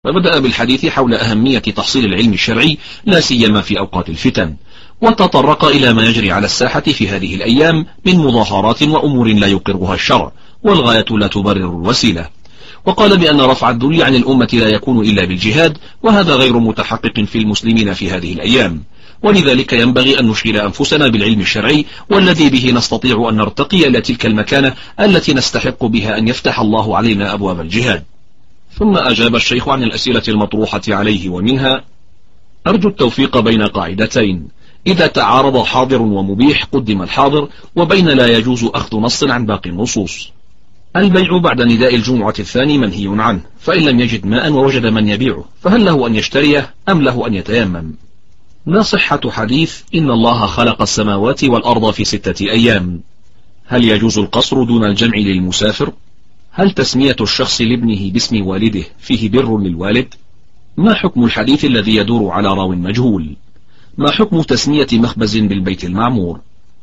فبدأ بالحديث حول أهمية تحصيل العلم الشرعي لا سيما في أوقات الفتن، وتطرق إلى ما يجري على الساحة في هذه الأيام من مظاهرات وأمور لا يقرها الشرع، والغاية لا تبرر الوسيلة. وقال بأن رفع الذل عن الأمة لا يكون إلا بالجهاد، وهذا غير متحقق في المسلمين في هذه الأيام، ولذلك ينبغي أن نشغل أنفسنا بالعلم الشرعي، والذي به نستطيع أن نرتقي إلى تلك المكانة التي نستحق بها أن يفتح الله علينا أبواب الجهاد. ثم أجاب الشيخ عن الأسئلة المطروحة عليه، ومنها: أرجو التوفيق بين قاعدتين: إذا تعارض حاضر ومبيح قدم الحاضر، وبين لا يجوز أخذ نص عن باقي النصوص. البيع بعد نداء الجمعة الثاني منهي عنه، فإن لم يجد ماء ووجد من يبيعه فهل له أن يشتريه أم له أن يتيمم؟ ما صحة حديث إن الله خلق السماوات والأرض في 6 أيام؟ هل يجوز القصر دون الجمع للمسافر؟ هل تسمية الشخص لابنه باسم والده فيه بر للوالد؟ ما حكم الحديث الذي يدور على راو مجهول؟ ما حكم تسمية مخبز بالبيت المعمور؟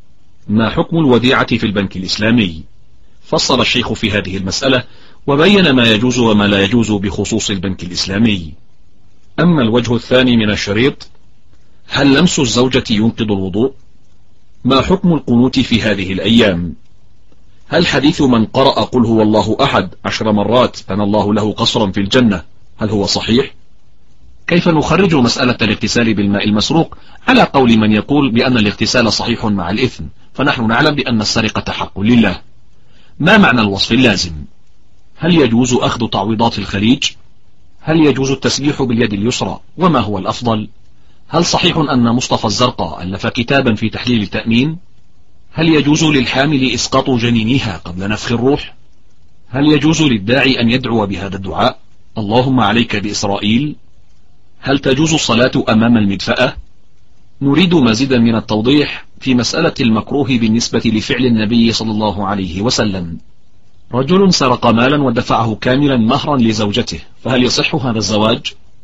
ما حكم الوديعة في البنك الإسلامي؟ فصل الشيخ في هذه المسألة، وبين ما يجوز وما لا يجوز بخصوص البنك الإسلامي. أما الوجه الثاني من الشريط: هل لمس الزوجة ينقض الوضوء؟ ما حكم القنوت في هذه الأيام؟ هل حديث من قرأ قل هو الله أحد 10 مرات بنى الله له قصرا في الجنة هل هو صحيح؟ كيف نخرج مسألة الاغتسال بالماء المسروق على قول من يقول بأن الاغتسال صحيح مع الإثم، فنحن نعلم بأن السرقة حق لله؟ ما معنى الوصف اللازم؟ هل يجوز أخذ تعويضات الخليج؟ هل يجوز التسبيح باليد اليسرى؟ وما هو الأفضل؟ هل صحيح أن مصطفى الزرقاء ألف كتابا في تحليل التأمين؟ هل يجوز للحامل إسقاط جنينها قبل نفخ الروح؟ هل يجوز للداعي أن يدعو بهذا الدعاء: اللهم عليك بإسرائيل؟ هل تجوز الصلاة أمام المدفأة؟ نريد مزيدا من التوضيح في مسألة المكروه بالنسبة لفعل النبي صلى الله عليه وسلم. رجل سرق مالا ودفعه كاملا مهرا لزوجته، فهل يصح هذا الزواج؟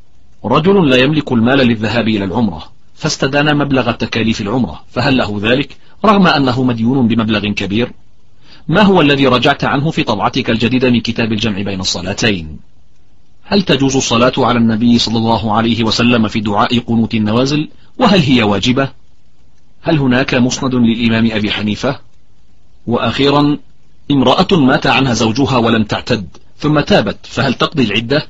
رجل لا يملك المال للذهاب إلى العمرة فاستدان مبلغ تكاليف العمرة، فهل له ذلك رغم أنه مديون بمبلغ كبير؟ ما هو الذي رجعت عنه في طبعتك الجديدة من كتاب الجمع بين الصلاتين؟ هل تجوز الصلاة على النبي صلى الله عليه وسلم في دعاء قنوت النوازل، وهل هي واجبة؟ هل هناك مسند للإمام أبي حنيفة؟ وأخيرا: امرأة مات عنها زوجها ولم تعتد ثم تابت، فهل تقضي العدة؟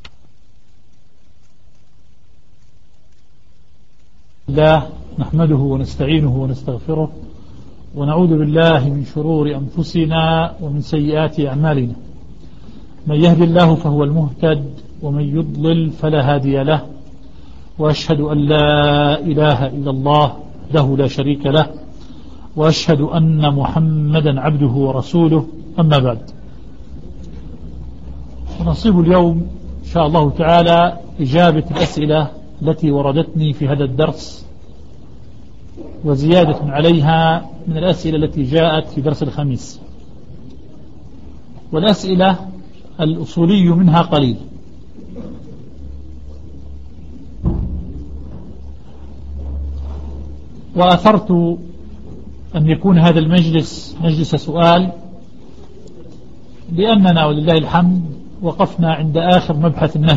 الله نحمده ونستعينه ونستغفره، ونعوذ بالله من شرور أنفسنا ومن سيئات أعمالنا. من يهد الله فهو المهتد، ومن يضلل فلا هادي له، وأشهد أن لا إله إلا الله وحده لا شريك له، وأشهد أن محمدا عبده ورسوله. أما بعد، ونصيب اليوم إن شاء الله تعالى إجابة الأسئلة التي وردتني في هذا الدرس، وزيادة عليها من الأسئلة التي جاءت في درس الخميس. والأسئلة الأصولي منها قليل، وأثرت أن يكون هذا المجلس مجلس سؤال، لأننا ولله الحمد وقفنا عند آخر مبحث النهي،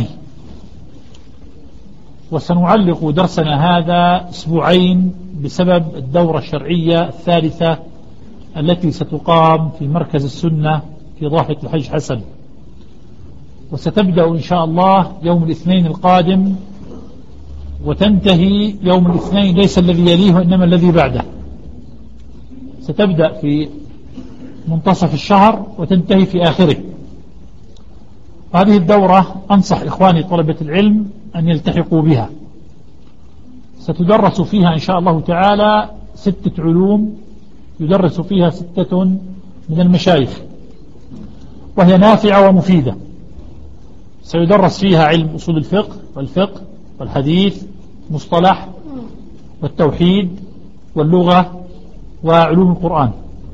وسنعلق درسنا هذا أسبوعين بسبب الدورة الشرعية الثالثة التي ستقام في مركز السنة في ضاحية الحج حسن، وستبدأ إن شاء الله يوم الاثنين القادم، وتنتهي يوم الاثنين ليس الذي يليه إنما الذي بعده. ستبدأ في منتصف الشهر وتنتهي في آخره. هذه الدورة أنصح إخواني طلبة العلم أن يلتحقوا بها. ستدرس فيها إن شاء الله تعالى 6 علوم، يدرس فيها 6 من المشايخ، وهي نافعة ومفيدة. سيدرس فيها علم أصول الفقه والفقه والحديث، مصطلح والتوحيد واللغة وعلوم القرآن.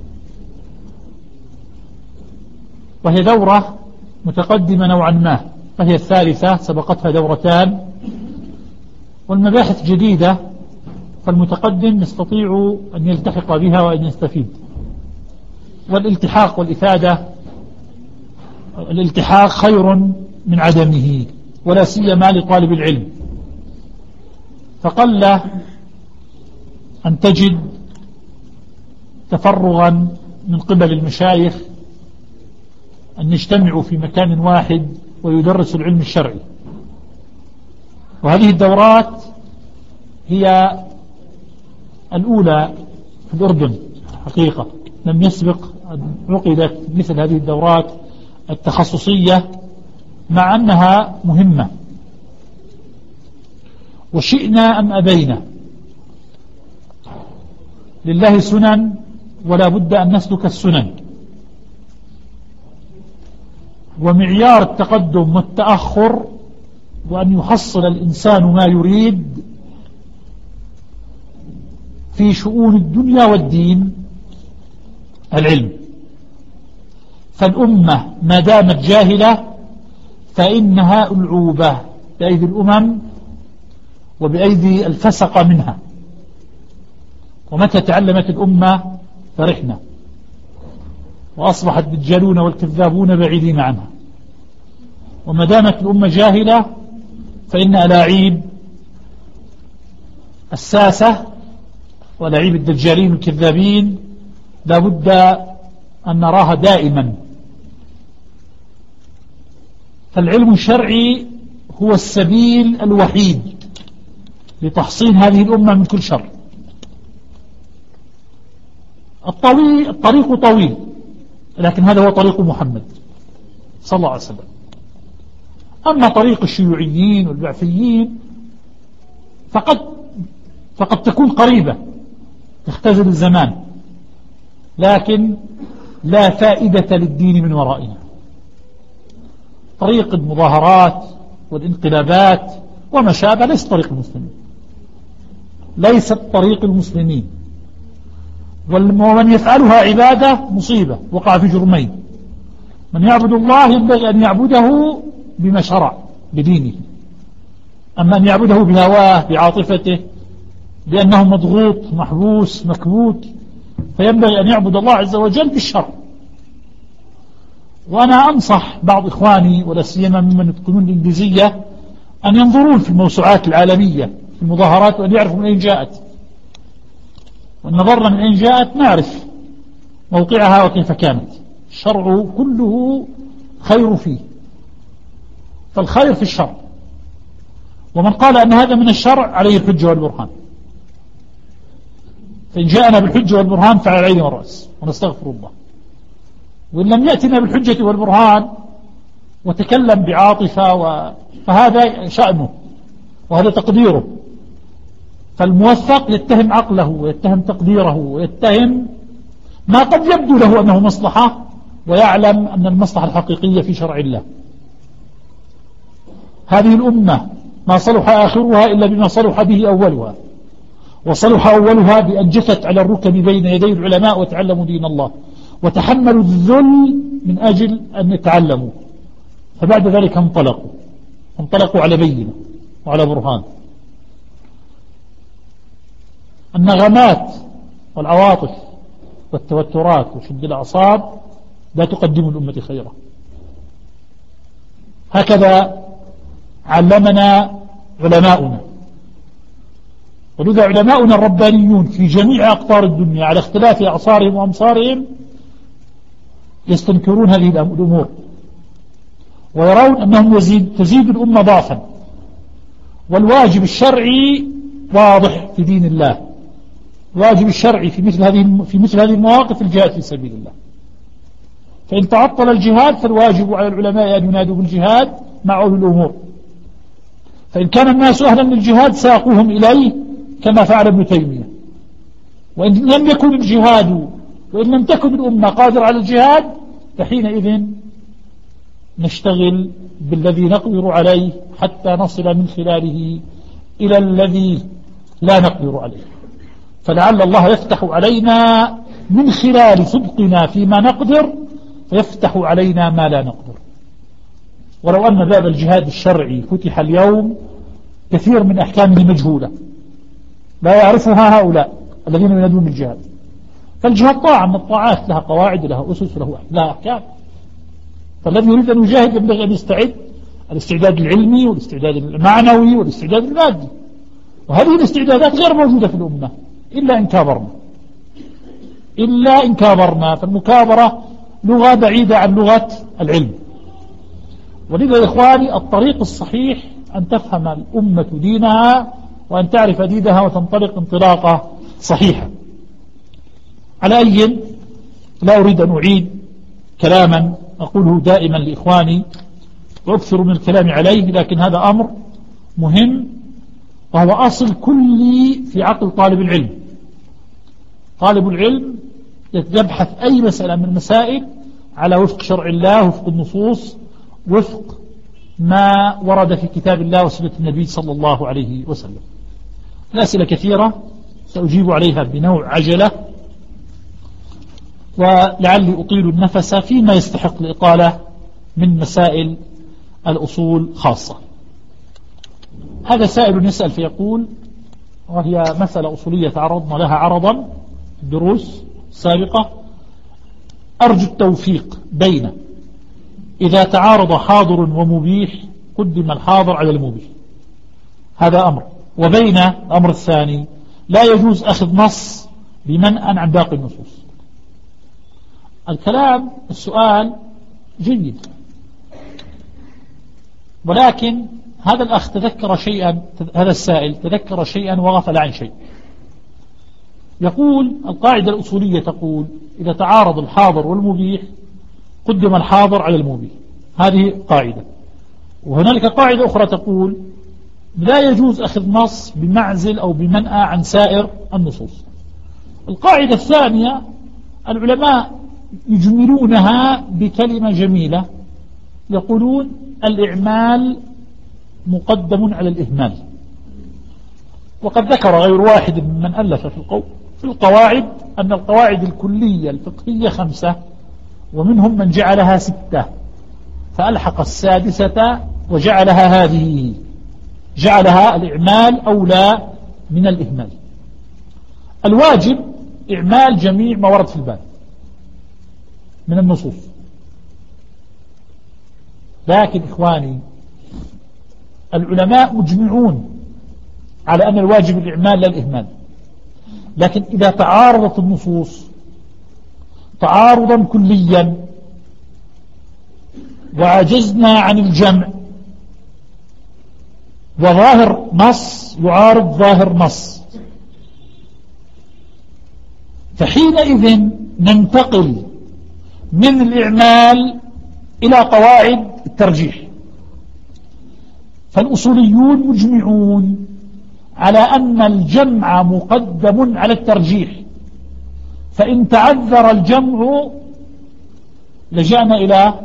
وهي دورة متقدمة نوعا ما، فهي الثالثة، سبقتها دورتان، والمباحث جديدة، فالمتقدم يستطيع أن يلتحق بها وأن يستفيد. والالتحاق والإفادة، الالتحاق خير من عدمه، ولا سيما لطالب العلم. فقل أن تجد تفرغا من قبل المشايخ أن يجتمعوا في مكان واحد ويدرسوا العلم الشرعي. وهذه الدورات هي الأولى في الأردن حقيقة، لم يسبق أن عقدت مثل هذه الدورات التخصصية، مع أنها مهمة. وشئنا أم أبينا لله سنن، ولا بد أن نسلك السنن. ومعيار التقدم والتأخر وأن يحصل الإنسان ما يريد في شؤون الدنيا والدين العلم. فالأمة ما دامت جاهلة فإنها ألعوبة بأيدي الأمم وبأيدي الفسق منها. ومتى تعلمت الأمة فرحنا، وأصبحت الدجالون والكذابون بعيدين عنها. وما دامت الأمة جاهلة فإن ألاعيب الساسة ولاعيب الدجالين والكذابين لا بد أن نراها دائما. فالعلم الشرعي هو السبيل الوحيد لتحصين هذه الأمة من كل شر. الطريق طويل، لكن هذا هو طريق محمد صلى الله عليه وسلم. أما طريق الشيوعيين والبعثيين فقد تكون قريبة تختزل الزمان، لكن لا فائدة للدين من ورائنا. طريق المظاهرات والانقلابات وما شابه ليس طريق المسلمين، ليست طريق المسلمين. ومن يفعلها عبادة مصيبة، وقع في جرمين. من يعبد الله ينبغي أن يعبده بما شرع بدينه، أما أن يعبده بهواه بعاطفته بأنه مضغوط محبوس مكبوت، فينبغي أن يعبد الله عز وجل بالشرع. وأنا أنصح بعض إخواني ولا سيما ممن يتقنون الإنجليزية أن ينظرون في الموسوعات العالمية في المظاهرات وأن يعرفوا من أين جاءت. وأن نظرنا من أين جاءت نعرف موقعها وكيف كانت. الشرع كله خير فيه، فالخير في الشرع. ومن قال أن هذا من الشرع عليه الحجة والبرهان. فإن جاءنا بالحجة والبرهان فعلى العين والرأس ونستغفر الله. وإن لم يأتنا بالحجة والبرهان وتكلم بعاطفة فهذا شأنه وهذا تقديره. فالموفق يتهم عقله ويتهم تقديره ويتهم ما قد يبدو له أنه مصلحة، ويعلم أن المصلحة الحقيقية في شرع الله. هذه الأمة ما صلح آخرها إلا بما صلح به أولها، وصلح أولها بأن جثت على الركب بين يدي العلماء وتعلموا دين الله وتحملوا الذل من أجل أن يتعلموا. فبعد ذلك انطلقوا على بينة وعلى برهان. النغمات والعواطف والتوترات وشد الأعصاب لا تقدم الأمة خيرا. هكذا علمنا علماؤنا. ولذا علماؤنا الربانيون في جميع أقطار الدنيا على اختلاف أعصارهم وأمصارهم يستنكرون هذه الأمور، ويرون أنهم تزيد الأمة ضعفا. والواجب الشرعي واضح في دين الله. الواجب الشرعي في مثل هذه المواقف الجهاد في سبيل الله. فإن تعطل الجهاد فالواجب على العلماء أن ينادوا بالجهاد مع أولي الأمور. فإن كان الناس أهلا للجهاد ساقوهم إليه كما فعل ابن تيمية. وإن لم يكن الجهاد وإن لم تكن الأمة قادرة على الجهاد فحينئذ نشتغل بالذي نقدر عليه حتى نصل من خلاله إلى الذي لا نقدر عليه. فلعل الله يفتح علينا من خلال صدقنا فيما نقدر، فيفتح علينا ما لا نقدر. ولو أن باب الجهاد الشرعي فتح اليوم كثير من أحكامه مجهولة لا يعرفها هؤلاء الذين ينادون بالجهاد. فالجهاد طاعة من الطاعات، لها قواعد لها أسس لها أحكام. فالذي يريد أن يجاهد ينبغي أن يستعد الاستعداد العلمي والاستعداد المعنوي والاستعداد المادي، وهذه الاستعدادات غير موجودة في الأمة إلا إن كابرنا، فالمكابرة لغة بعيدة عن لغة العلم. ولذا يا إخواني الطريق الصحيح أن تفهم الأمة دينها وأن تعرف دينها وتنطلق انطلاقة صحيحة. على أي لا أريد أن أعيد كلاما أقوله دائما لإخواني وأكثر من الكلام عليه، لكن هذا أمر مهم وهو أصل كلي في عقل طالب العلم. طالب العلم يبحث أي مسألة من المسائل على وفق شرع الله، وفق النصوص، وفق ما ورد في كتاب الله وسنة النبي صلى الله عليه وسلم. الأسئلة كثيرة سأجيب عليها بنوع عجلة، ولعلي أطيل النفس فيما يستحق الإطالة من مسائل الأصول خاصة. هذا سائل يسأل فيقول، وهي مسألة أصولية تعرضنا لها عرضا في الدروس السابقة: أرجو التوفيق بين إذا تعارض حاضر ومبيح قدم الحاضر على المبيح، هذا أمر، وبين الأمر الثاني لا يجوز أخذ نص بمنأ عن باقي النصوص. السؤال جيد، ولكن هذا الأخ تذكر شيئا، هذا السائل تذكر شيئا وغفل عن شيء. يقول القاعدة الأصولية تقول إذا تعارض الحاضر والمبيح قدم الحاضر على المبيح، هذه قاعدة. وهنالك قاعدة أخرى تقول لا يجوز أخذ نص بمعزل أو بمنأى عن سائر النصوص. القاعدة الثانية العلماء يجملونها بكلمة جميلة، يقولون الإعمال مقدم على الإهمال. وقد ذكر غير واحد ممن ألف في القواعد أن القواعد الكلية الفقهية 5، ومنهم من جعلها 6، فألحق السادسة وجعلها هذه، جعلها الإعمال أولى من الإهمال. الواجب إعمال جميع ما ورد في الباب من النصوص، لكن إخواني العلماء مجمعون على أن الواجب الإعمال لا الإهمال. لكن إذا تعارضت النصوص تعارضا كليا وعجزنا عن الجمع، وظاهر نص يعارض ظاهر نص، فحينئذ ننتقل من الإعمال إلى قواعد الترجيح. فالأصوليون مجمعون على أن الجمع مقدم على الترجيح، فإن تعذر الجمع لجأنا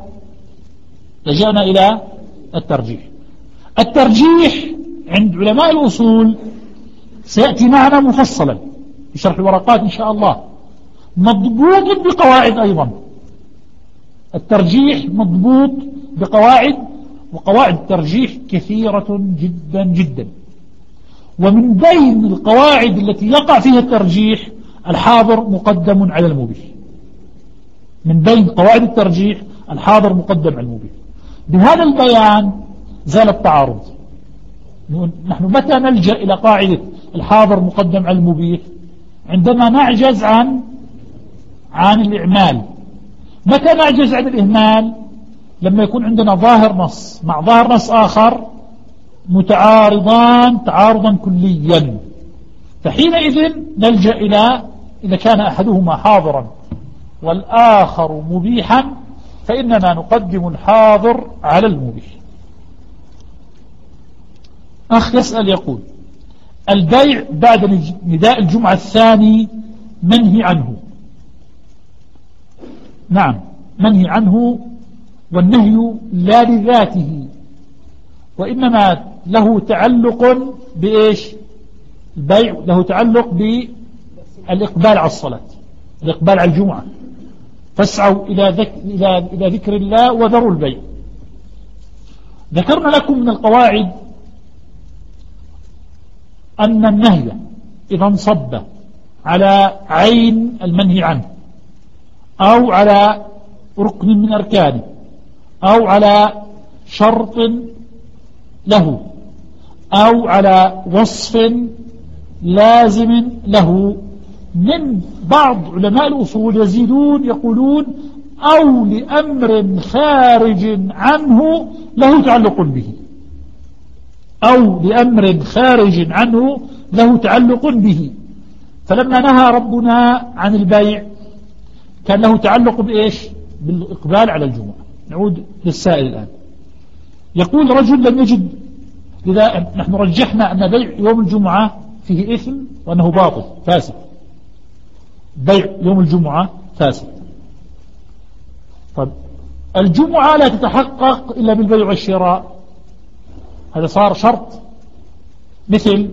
إلى الترجيح. الترجيح عند علماء الأصول سيأتي معنا مفصلا في شرح الورقات إن شاء الله، مضبوط بقواعد أيضا. الترجيح مضبوط بقواعد، وقواعد الترجيح كثيرة جدا جدا. ومن بين القواعد التي يقع فيها الترجيح الحاضر مقدم على المبيح. من بين قواعد الترجيح الحاضر مقدم على المبيح. بهذا البيان زال التعارض. نحن متى نلجأ إلى قاعدة الحاضر مقدم على المبيح؟ عندما نعجز عن الإعمال. متى نعجز عن الإهمال؟ لما يكون عندنا ظاهر نص مع ظاهر نص آخر متعارضان تعارضا كليا، فحينئذ نلجأ إذا كان أحدهما حاضرا والآخر مبيحا فإننا نقدم الحاضر على المبيح. أخ يسأل يقول البيع بعد نداء الجمعة الثاني منهي عنه. نعم منهي عنه، والنهي لا لذاته وإنما له تعلق بإيش؟ البيع له تعلق بالإقبال على الصلاة، الإقبال على الجمعة. فاسعوا إلى ذكر الله وذروا البيع. ذكرنا لكم من القواعد أن النهي إذا انصب على عين المنهي عنه أو على ركن من أركانه أو على شرط له أو على وصف لازم له. من بعض علماء الأصول يزيدون يقولون أو لأمر خارج عنه له تعلق به، أو لأمر خارج عنه له تعلق به. فلما نهى ربنا عن البيع كان له تعلق بإيش؟ بالإقبال على الجمعة. نعود للسائل الآن. يقول رجل لم يجد، لذا نحن رجحنا أن بيع يوم الجمعة فيه إثم وأنه باطل فاسد. بيع يوم الجمعة فاسد. طب الجمعة لا تتحقق إلا بالبيع والشراء، هذا صار شرط. مثل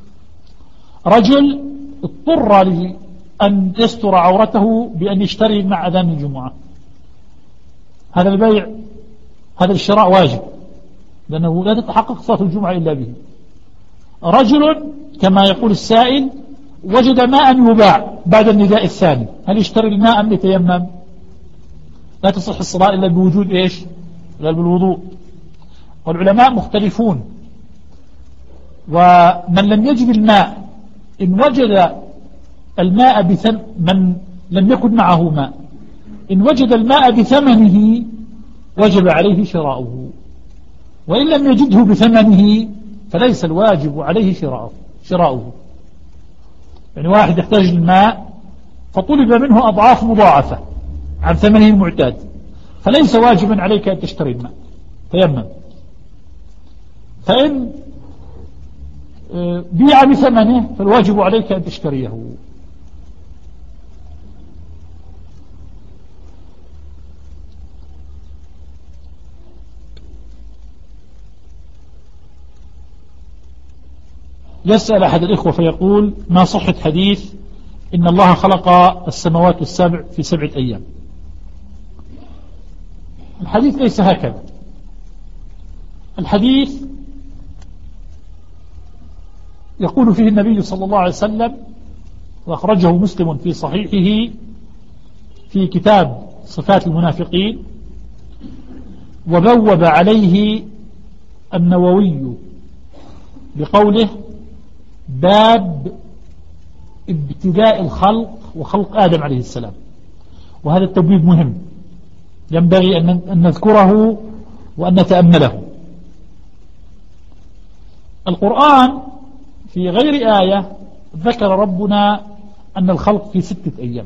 رجل اضطر لأن يستر عورته بأن يشتري مع أذان الجمعة، هذا البيع هذا الشراء واجب لأنه لا تتحقق صلاة الجمعة إلا به. رجل كما يقول السائل وجد ماء يباع بعد النداء الثاني، هل يشتري الماء أم يتيمم؟ لا تصح الصلاة إلا بوجود إيش؟ إلا بالوضوء. والعلماء مختلفون، ومن لم يجد الماء إن وجد الماء من لم يكن معه ماء إن وجد الماء بثمنه وجب عليه شراؤه، وإن لم يجده بثمنه فليس الواجب عليه شراؤه. يعني واحد يحتاج الماء فطلب منه أضعاف مضاعفة عن ثمنه المعتاد، فليس واجبا عليك أن تشتري الماء، تيمم. فإن بيع بثمنه فالواجب عليك أن تشتريه. يسأل أحد الإخوة فيقول ما صحة حديث إن الله خلق السماوات السبع في 7 أيام؟ الحديث ليس هكذا. الحديث يقول فيه النبي صلى الله عليه وسلم، وأخرجه مسلم في صحيحه في كتاب صفات المنافقين، وبوب عليه النووي بقوله باب ابتداء الخلق وخلق آدم عليه السلام. وهذا التبويب مهم ينبغي أن نذكره وأن نتأمله. القرآن في غير آية ذكر ربنا أن الخلق في 6 أيام،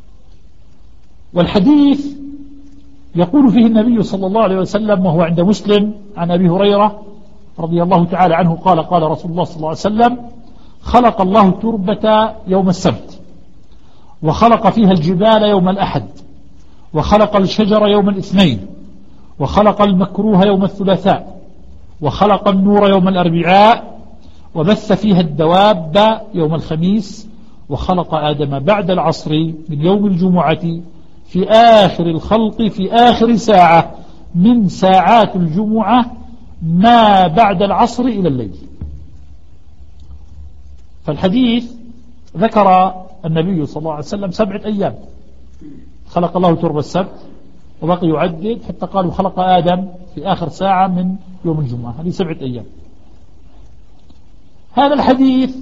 والحديث يقول فيه النبي صلى الله عليه وسلم وهو عند مسلم عن أبي هريرة رضي الله تعالى عنه قال قال رسول الله صلى الله عليه وسلم خلق الله التربة يوم السبت، وخلق فيها الجبال يوم الأحد، وخلق الشجر يوم الاثنين، وخلق المكروه يوم الثلاثاء، وخلق النور يوم الأربعاء، وبث فيها الدواب يوم الخميس، وخلق آدم بعد العصر من يوم الجمعة في آخر الخلق في آخر ساعة من ساعات الجمعة ما بعد العصر إلى الليل. فالحديث ذكر النبي صلى الله عليه وسلم 7 أيام خلق الله تربة السبت، وبقي يعدد حتى قالوا خلق آدم في آخر ساعة من يوم الجمعة، هذه 7 أيام. هذا الحديث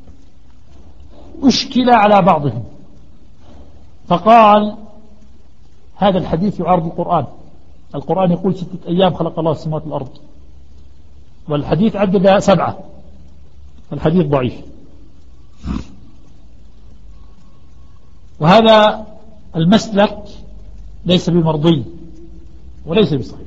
أشكل على بعضهم فقال هذا الحديث يعارض القرآن. القرآن يقول 6 أيام خلق الله السماوات والأرض، والحديث عدد 7، الحديث ضعيف. وهذا المسلك ليس بمرضي وليس بصحيح.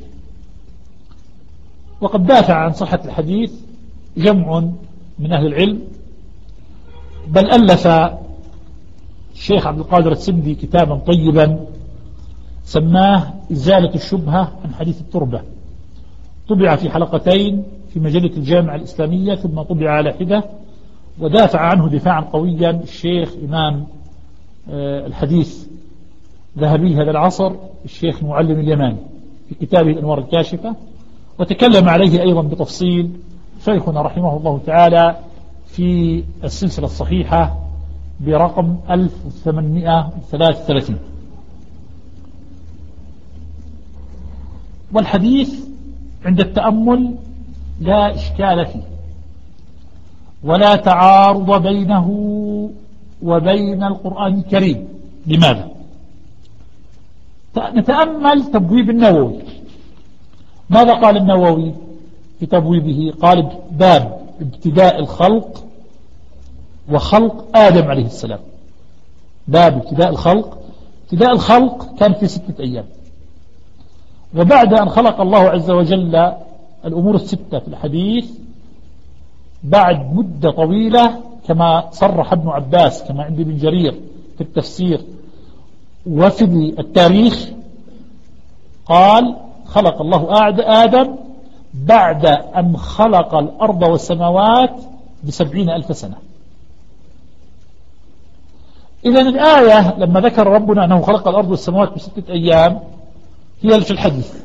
وقد دافع عن صحة الحديث جمع من أهل العلم، بل ألف الشيخ عبد القادر السندي كتابا طيبا سماه إزالة الشبهة عن حديث التربة، طبع في حلقتين في مجلة الجامعة الإسلامية ثم طبع على حدة، ودافع عنه دفاعا قويا الشيخ إمام الحديث ذهبي هذا العصر الشيخ معلم اليماني في كتابه الأنوار الكاشفة، وتكلم عليه أيضا بتفصيل شيخنا رحمه الله تعالى في السلسلة الصحيحة برقم 1833. والحديث عند التأمل لا إشكال فيه ولا تعارض بينه وبين القرآن الكريم. لماذا؟ نتأمل تبويب النووي. ماذا قال النووي في تبويبه؟ قال باب ابتداء الخلق وخلق آدم عليه السلام. باب ابتداء الخلق. ابتداء الخلق كان في 6 أيام، وبعد أن خلق الله عز وجل الأمور ال6 في الحديث بعد مدة طويلة كما صرح ابن عباس كما عند ابن جرير في التفسير وفي التاريخ، قال خلق الله آدم بعد أن خلق الأرض والسماوات ب70,000 سنة. إذن الآية لما ذكر ربنا أنه خلق الأرض والسماوات ب6 أيام هي في الحديث،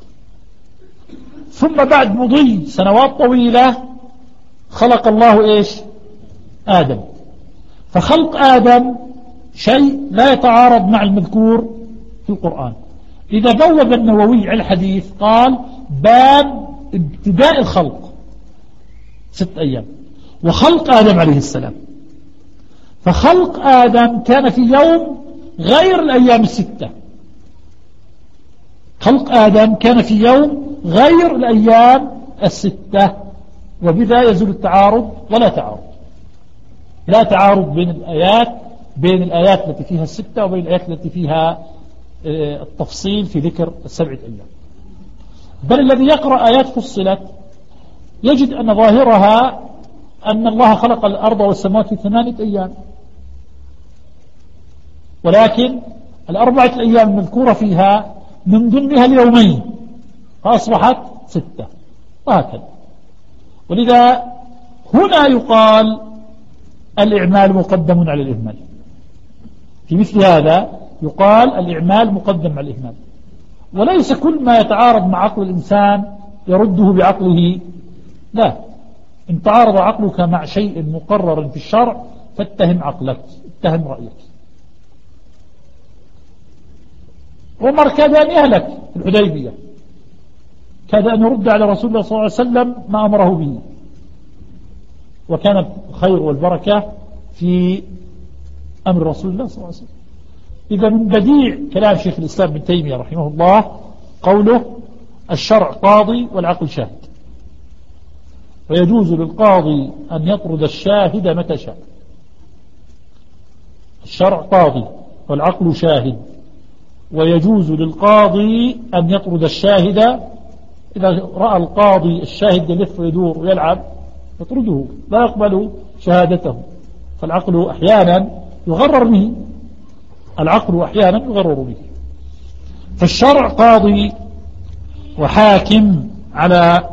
ثم بعد مضي سنوات طويلة خلق الله إيش؟ آدم. فخلق آدم شيء لا يتعارض مع المذكور في القرآن. إذا بوب النووي على الحديث قال باب ابتداء الخلق 6 أيام وخلق آدم عليه السلام. فخلق آدم كان في يوم غير الأيام ال6. خلق آدم كان في يوم غير الأيام ال6، وبذا يزول التعارض ولا تعارض. لا تعارض بين الآيات التي فيها 6 وبين الآيات التي فيها التفصيل في ذكر 7 أيام. بل الذي يقرأ آيات فصلت يجد أن ظاهرها أن الله خلق الأرض والسماوات في 8 أيام، ولكن ال4 أيام المذكورة فيها من ضمنها اليومين فأصبحت 6 وهكذا. ولذا هنا يقال الإعمال مقدم على الإهمال. في مثل هذا يقال الإعمال مقدم على الإهمال، وليس كل ما يتعارض مع عقل الإنسان يرده بعقله. لا، إن تعارض عقلك مع شيء مقرر في الشرع فاتهم عقلك، اتهم رأيك. عمر كاد أن يهلك في الحديبية، كاد أن يرد على رسول الله صلى الله عليه وسلم ما أمره به، وكان الخير والبركة في أمر رسول الله صلى الله عليه وسلم. إذا من بديع كلام شيخ الإسلام ابن تيمية رحمه الله قوله الشرع قاضي والعقل شاهد، ويجوز للقاضي أن يطرد الشاهد متى شاء. الشرع قاضي والعقل شاهد، ويجوز للقاضي أن يطرد الشاهد. إذا رأى القاضي الشاهد يلف ويدور ويلعب يطرده، لا يقبل شهادته. فالعقل أحيانا يغرر به، العقل أحيانا يغرر به. فالشرع قاضي وحاكم على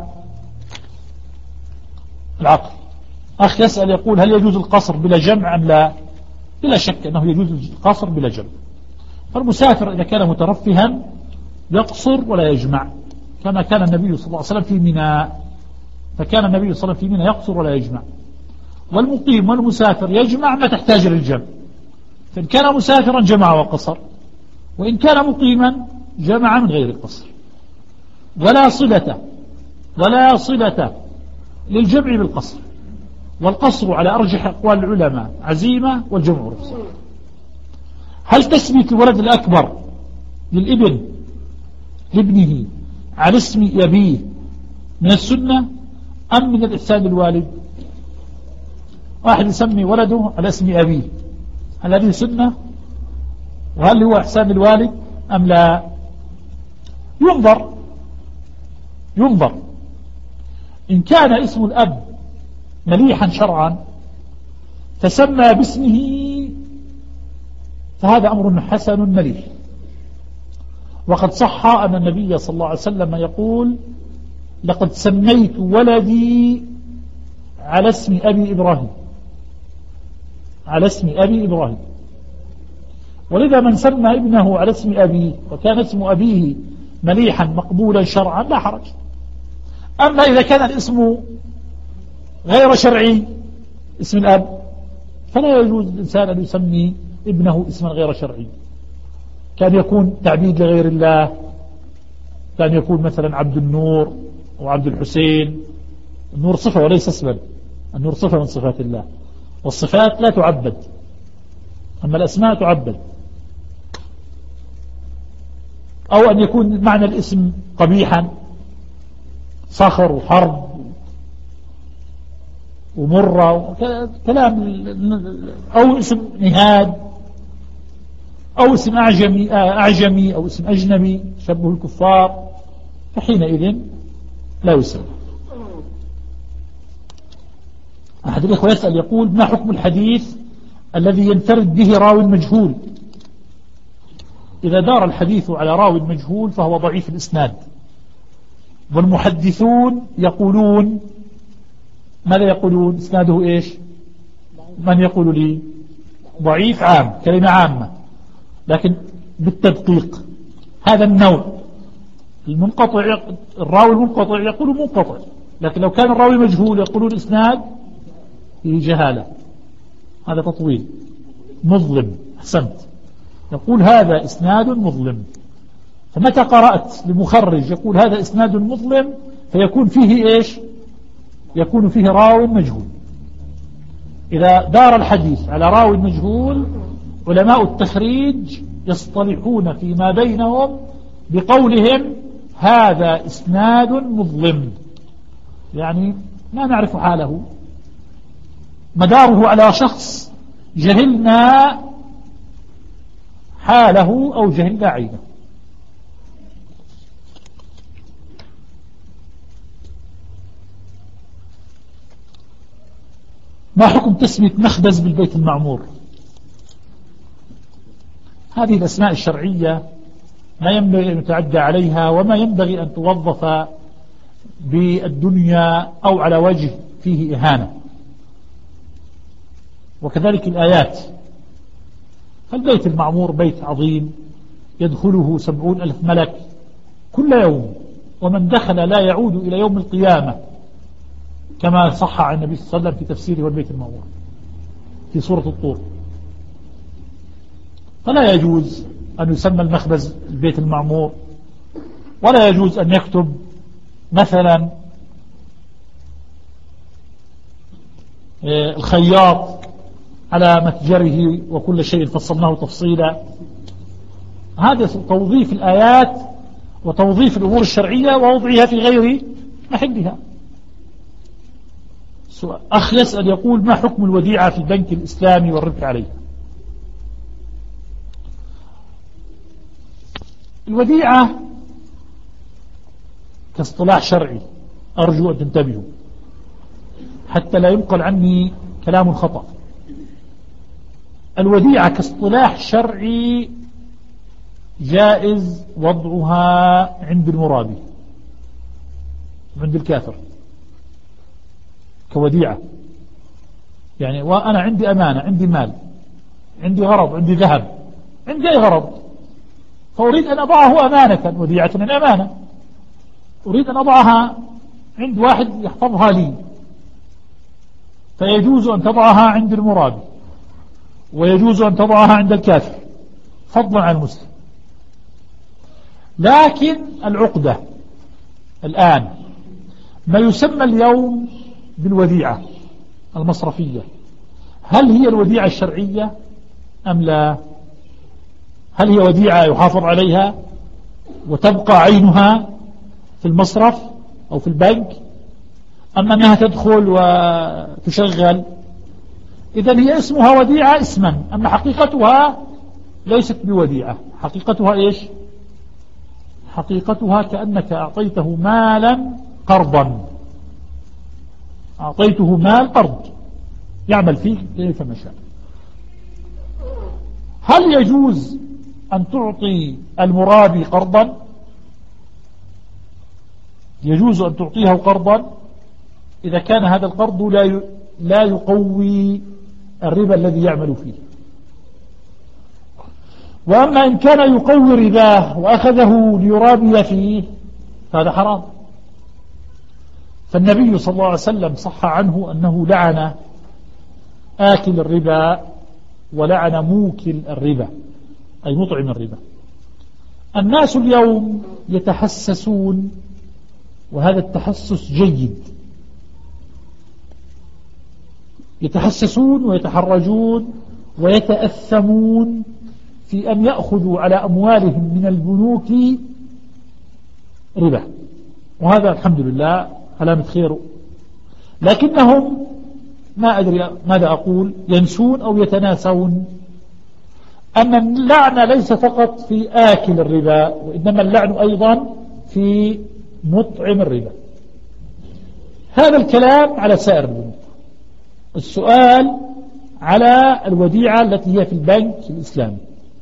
العقل. أخ يسأل يقول هل يجوز القصر بلا جمع أم لا؟ بلا شك أنه يجوز القصر بلا جمع. فالمسافر إذا كان مترفها يقصر ولا يجمع، كما كان النبي صلى الله عليه وسلم في منى، فكان النبي صلى الله عليه وسلم في منى يقصر ولا يجمع. والمقيم والمسافر يجمع ما تحتاج للجمع، فإن كان مسافرا جمع وقصر، وإن كان مقيما جمع من غير القصر. ولا صلة للجمع بالقصر، والقصر على أرجح أقوال العلماء عزيمة والجمع رخصة. هل تثبت الولد الأكبر للابن لابنه على اسم أبيه من السنة أم من الإحسان الوالد؟ واحد يسمي ولده على اسم أبيه، هل هذه سنة؟ وهل هو إحسان الوالد أم لا؟ ينظر إن كان اسم الأب مليحا شرعا فسمى باسمه فهذا أمر حسن مليح. وقد صح أن النبي صلى الله عليه وسلم يقول لقد سميت ولدي على اسم أبي إبراهيم، على اسم أبي إبراهيم. ولذا من سمى ابنه على اسم أبيه وكان اسم أبيه مليحا مقبولا شرعا لا حرج. أما إذا كان الاسم غير شرعي اسم الأب فلا يجوز الإنسان أن يسمي ابنه اسما غير شرعي، كان يكون تعبيد لغير الله، كان يكون مثلا عبد النور أو عبد الحسين النور صفة وليس اسما. النور صفة من صفات الله، والصفات لا تعبد، أما الأسماء تعبد. أو أن يكون معنى الاسم قبيحا، صخر وحرب ومرة كلام، أو اسم نهاد، أو اسم أعجمي أو اسم أجنبي شبه الكفار، فحينئذ لا يسمى. أحد الإخوة يسأل يقول: ما حكم الحديث الذي ينفرد به راو مجهول؟ إذا دار الحديث على راو مجهول فهو ضعيف الإسناد، والمحدثون يقولون ماذا يقولون؟ إسناده إيش؟ من يقول لي؟ ضعيف عام، كلمة عامة، لكن بالتدقيق هذا النوع المنقطع، الراوي المنقطع يقول منقطع، لكن لو كان الراوي مجهول يقولون إسناد فيه جهالة، هذا تطويل مظلم. أحسنت، يقول هذا إسناد مظلم. فمتى قرأت لمخرج يقول هذا إسناد مظلم فيكون فيه إيش؟ يكون فيه راو مجهول. إذا دار الحديث على راو مجهول علماء التخريج يصطلحون فيما بينهم بقولهم هذا إسناد مظلم، يعني ما نعرف حاله، مداره على شخص جهلنا حاله أو جهلنا عينه. ما حكم تسمية مخبز بالبيت المعمور؟ هذه الأسماء الشرعية ما ينبغي أن يتعدى عليها، وما ينبغي أن توظف بالدنيا أو على وجه فيه إهانة. وكذلك الآيات، فالبيت المعمور بيت عظيم يدخله 70,000 ملك كل يوم، ومن دخل لا يعود إلى يوم القيامة، كما صح عن النبي صلى الله عليه وسلم في تفسيره والبيت المعمور في سورة الطور. فلا يجوز أن يسمى المخبز البيت المعمور، ولا يجوز أن يكتب مثلا الخياط على متجره وكل شيء فصلناه تفصيلا. هذا توظيف الآيات وتوظيف الأمور الشرعية ووضعها في غير محلها. أخ يسأل يقول: ما حكم الوديعة في البنك الإسلامي والربح عليها؟ الوديعة كاصطلاح شرعي، أرجو أن تنتبهوا حتى لا ينقل عني كلام خطأ. الوديعة كاصطلاح شرعي جائز وضعها عند المرابي، عند الكافر، كوديعة. يعني وأنا عندي أمانة، عندي مال، عندي غرض، عندي ذهب، عندي أي غرض، فأريد أن أضعه أمانة، وديعة من أمانة، أريد أن أضعها عند واحد يحفظها لي، فيجوز أن تضعها عند المرابي، ويجوز أن تضعها عند الكافر فضلا عن المسلم. لكن العقدة الآن ما يسمى اليوم بالوديعة المصرفية، هل هي الوديعة الشرعية أم لا؟ هل هي وديعة يحافظ عليها وتبقى عينها في المصرف أو في البنك، أم أنها تدخل وتشغل؟ إذن هي اسمها وديعة اسما، أما حقيقتها ليست بوديعة. حقيقتها إيش؟ حقيقتها كأنك أعطيته مالا قرضا، أعطيته مال قرض يعمل فيه كيفما شاء. هل يجوز أن تعطي المرابي قرضا؟ يجوز أن تعطيه قرضا إذا كان هذا القرض لا يقوي الربا الذي يعمل فيه. وأما إن كان يقوي رباه وأخذه ليرابي فيه فهذا حرام. فالنبي صلى الله عليه وسلم صح عنه أنه لعن آكل الربا ولعن موكل الربا، أي مطعم الربا. الناس اليوم يتحسسون، وهذا التحسس جيد، يتحسسون ويتحرجون ويتأثمون في أن يأخذوا على أموالهم من البنوك ربا، وهذا الحمد لله علامة خير، لكنهم ما أدري ماذا أقول ينسون أو يتناسون أن اللعنة ليس فقط في آكل الربا، وإنما اللعن أيضا في مطعم الربا. هذا الكلام على سائر البنوك. السؤال على الوديعة التي هي في البنك الإسلامي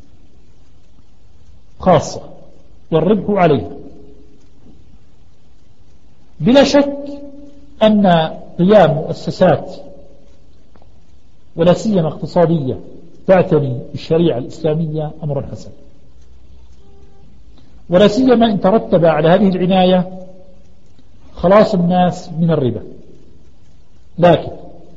خاصة والربح عليها. بلا شك أن قيام مؤسسات ولا سيما اقتصادية تعتني بالشريعة الإسلامية أمر حسن، ولا سيما إن ترتب على هذه العناية خلاص الناس من الربا. لكن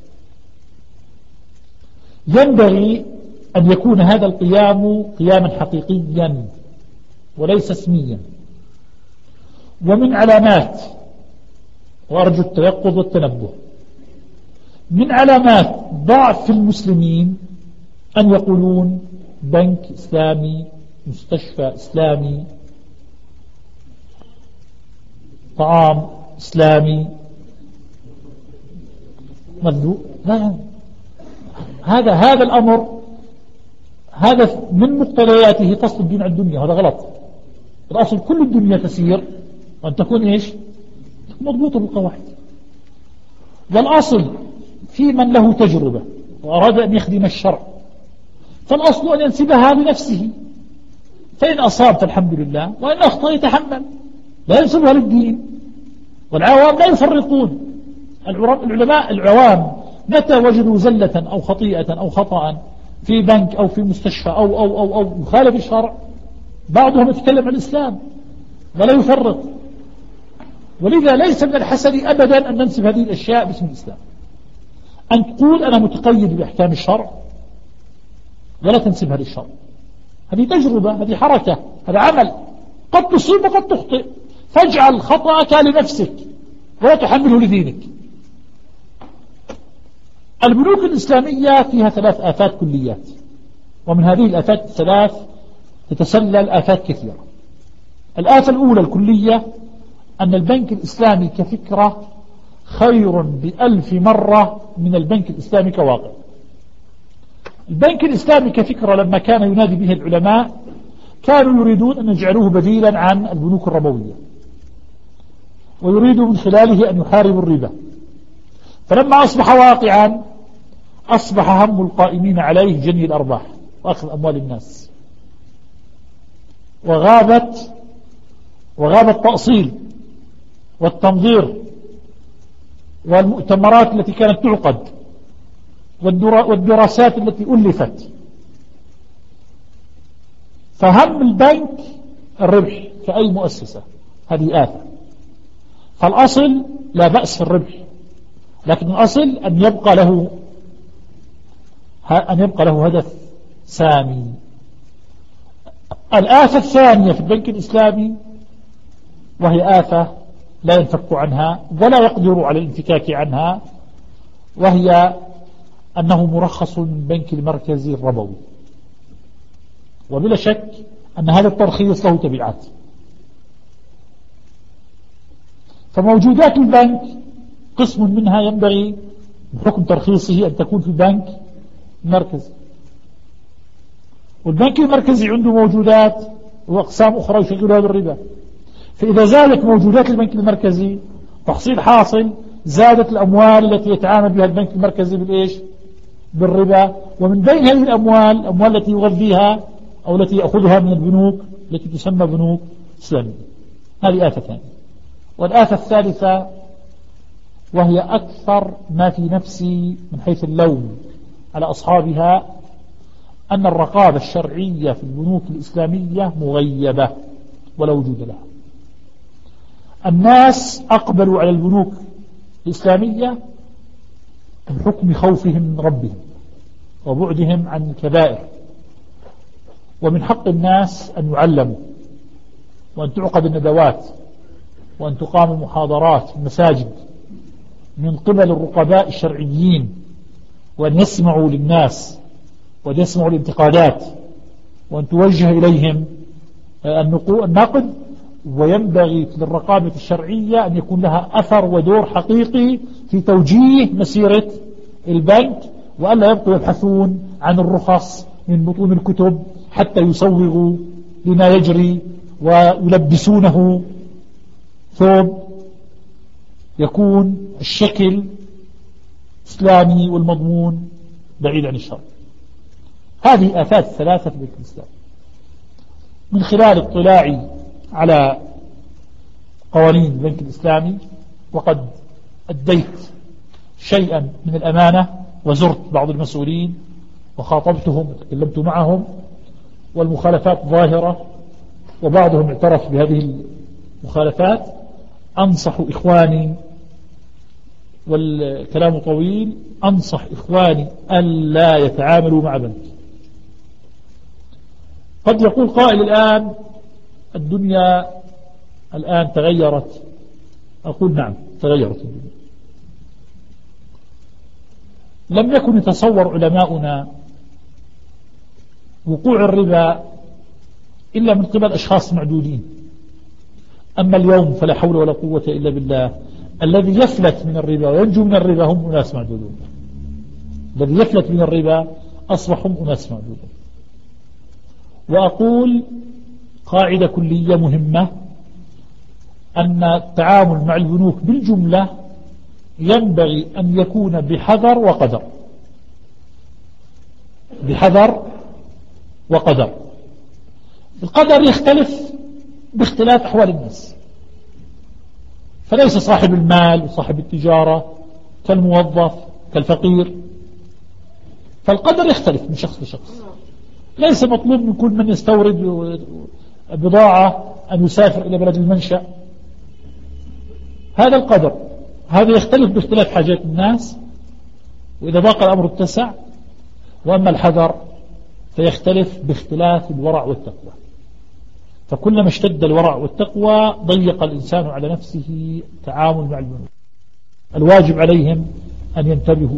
ينبغي أن يكون هذا القيام قياما حقيقيا وليس اسميا. ومن علامات، وأرجو التيقظ والتنبه، من علامات ضعف المسلمين أن يقولون بنك إسلامي، مستشفى إسلامي، طعام إسلامي، مذبوح. لا، هذا الأمر هذا من مقتضياته فصل الدين عن الدنيا، هذا غلط. الأصل كل الدنيا تسير وأن تكون إيش؟ مضبوطة بالقواعد. والأصل في من له تجربة وأراد أن يخدم الشرع، فالأصل أن ينسبها لنفسه، فإن أصاب فالحمد لله، وإن أخطأ يتحمل، لا ينسبها للدين. والعوام لا يفرقون. العلماء العوام متى وجدوا زلة أو خطيئة أو خطأ في بنك أو في مستشفى أو يخالف الشرع، بعضهم يتكلم عن الإسلام ولا يفرق. ولذا ليس من الحسن أبدا أن ننسب هذه الأشياء باسم الإسلام. أن تقول أنا متقيد بأحكام الشرع ولا تنسبها للشرع، هذه تجربة، هذه حركة، هذا عمل، قد تصيب وقد تخطئ، فاجعل خطأك لنفسك ولا تحمله لدينك. البنوك الإسلامية فيها 3 آفات كليات، ومن هذه الآفات ال3 تتسلل آفات كثيرة. الآفة الأولى الكلية أن البنك الإسلامي كفكرة خير ب1000 مرة من البنك الإسلامي كواقع. البنك الإسلامي كفكرة لما كان ينادي به العلماء كانوا يريدون أن يجعلوه بديلا عن البنوك الربوية، ويريدوا من خلاله أن يحاربوا الربا. فلما أصبح واقعا أصبح هم القائمين عليه جني الأرباح وأخذ أموال الناس، وغاب التأصيل والتنظير والمؤتمرات التي كانت تعقد والدراسات التي ألفت. فهم البنك الربح كأي مؤسسة، هذه آفة. فالأصل لا بأس في الربح، لكن الأصل أن يبقى له هدف سامي. الآفة الثانية في البنك الإسلامي، وهي آفة لا ينفك عنها ولا يقدر على الانفكاك عنها، وهي أنه مرخص من البنك المركزي الربوي. وبلا شك أن هذا الترخيص له تبعات. فموجودات البنك قسم منها ينبغي بحكم ترخيصه أن تكون في البنك المركزي، والبنك المركزي عنده موجودات وأقسام أخرى يشغلها بالربا. فإذا زادت موجودات البنك المركزي تحصيل حاصل زادت الأموال التي يتعامل بها البنك المركزي بالإيش؟ بالربا. ومن بين هذه الأموال التي يغذيها أو التي يأخذها من البنوك التي تسمى بنوك إسلامية. هذه آفة ثانية. والآفة الثالثة، وهي أكثر ما في نفسي من حيث اللوم على أصحابها، أن الرقابة الشرعية في البنوك الإسلامية مغيبة ولا وجود لها. الناس أقبلوا على البنوك الإسلامية بحكم خوفهم من ربهم وبعدهم عن الكبائر. ومن حق الناس أن يعلموا، وأن تعقد الندوات، وأن تقام محاضرات في المساجد من قبل الرقباء الشرعيين وأن يسمعوا للناس وأن يسمعوا الانتقادات وأن توجه إليهم النقد، وينبغي للرقابة الشرعية أن يكون لها أثر ودور حقيقي في توجيه مسيرة البنك، وألا يبقوا يبحثون عن الرخص من بطون الكتب حتى يسوغوا لما يجري ويلبسونه ثوب يكون الشكل إسلامي والمضمون بعيد عن الشرع. هذه آفات ثلاثة في الإسلام. من خلال اطلاعي على قوانين البنك الإسلامي، وقد أديت شيئا من الأمانة وزرت بعض المسؤولين وخاطبتهم وتكلمت معهم، والمخالفات ظاهرة وبعضهم اعترف بهذه المخالفات، أنصح إخواني، والكلام طويل، أنصح إخواني ألا يتعاملوا مع بنك. قد يقول قائل الآن الدنيا الآن تغيرت. أقول نعم تغيرت الدنيا. لم يكن يتصور علماؤنا وقوع الربا إلا من قبل أشخاص معدودين. أما اليوم فلا حول ولا قوة إلا بالله. الذي يفلت من الربا وينجو من الربا هم أناس معدودون. الذي يفلت من الربا أصبح هم أناس معدودون. وأقول قاعدة كلية مهمة، أن التعامل مع البنوك بالجملة ينبغي أن يكون بحذر وقدر. بحذر وقدر. القدر يختلف باختلاف أحوال الناس، فليس صاحب المال وصاحب التجارة كالموظف كالفقير، فالقدر يختلف من شخص لشخص. ليس مطلوب من كل من يستورد بضاعة أن يسافر إلى بلد المنشأ. هذا القدر، هذا يختلف باختلاف حاجات الناس، وإذا ضاق الأمر اتسع. وأما الحذر فيختلف باختلاف الورع والتقوى، فكلما اشتد الورع والتقوى ضيق الإنسان على نفسه التعامل مع البنوك. الواجب عليهم أن ينتبهوا.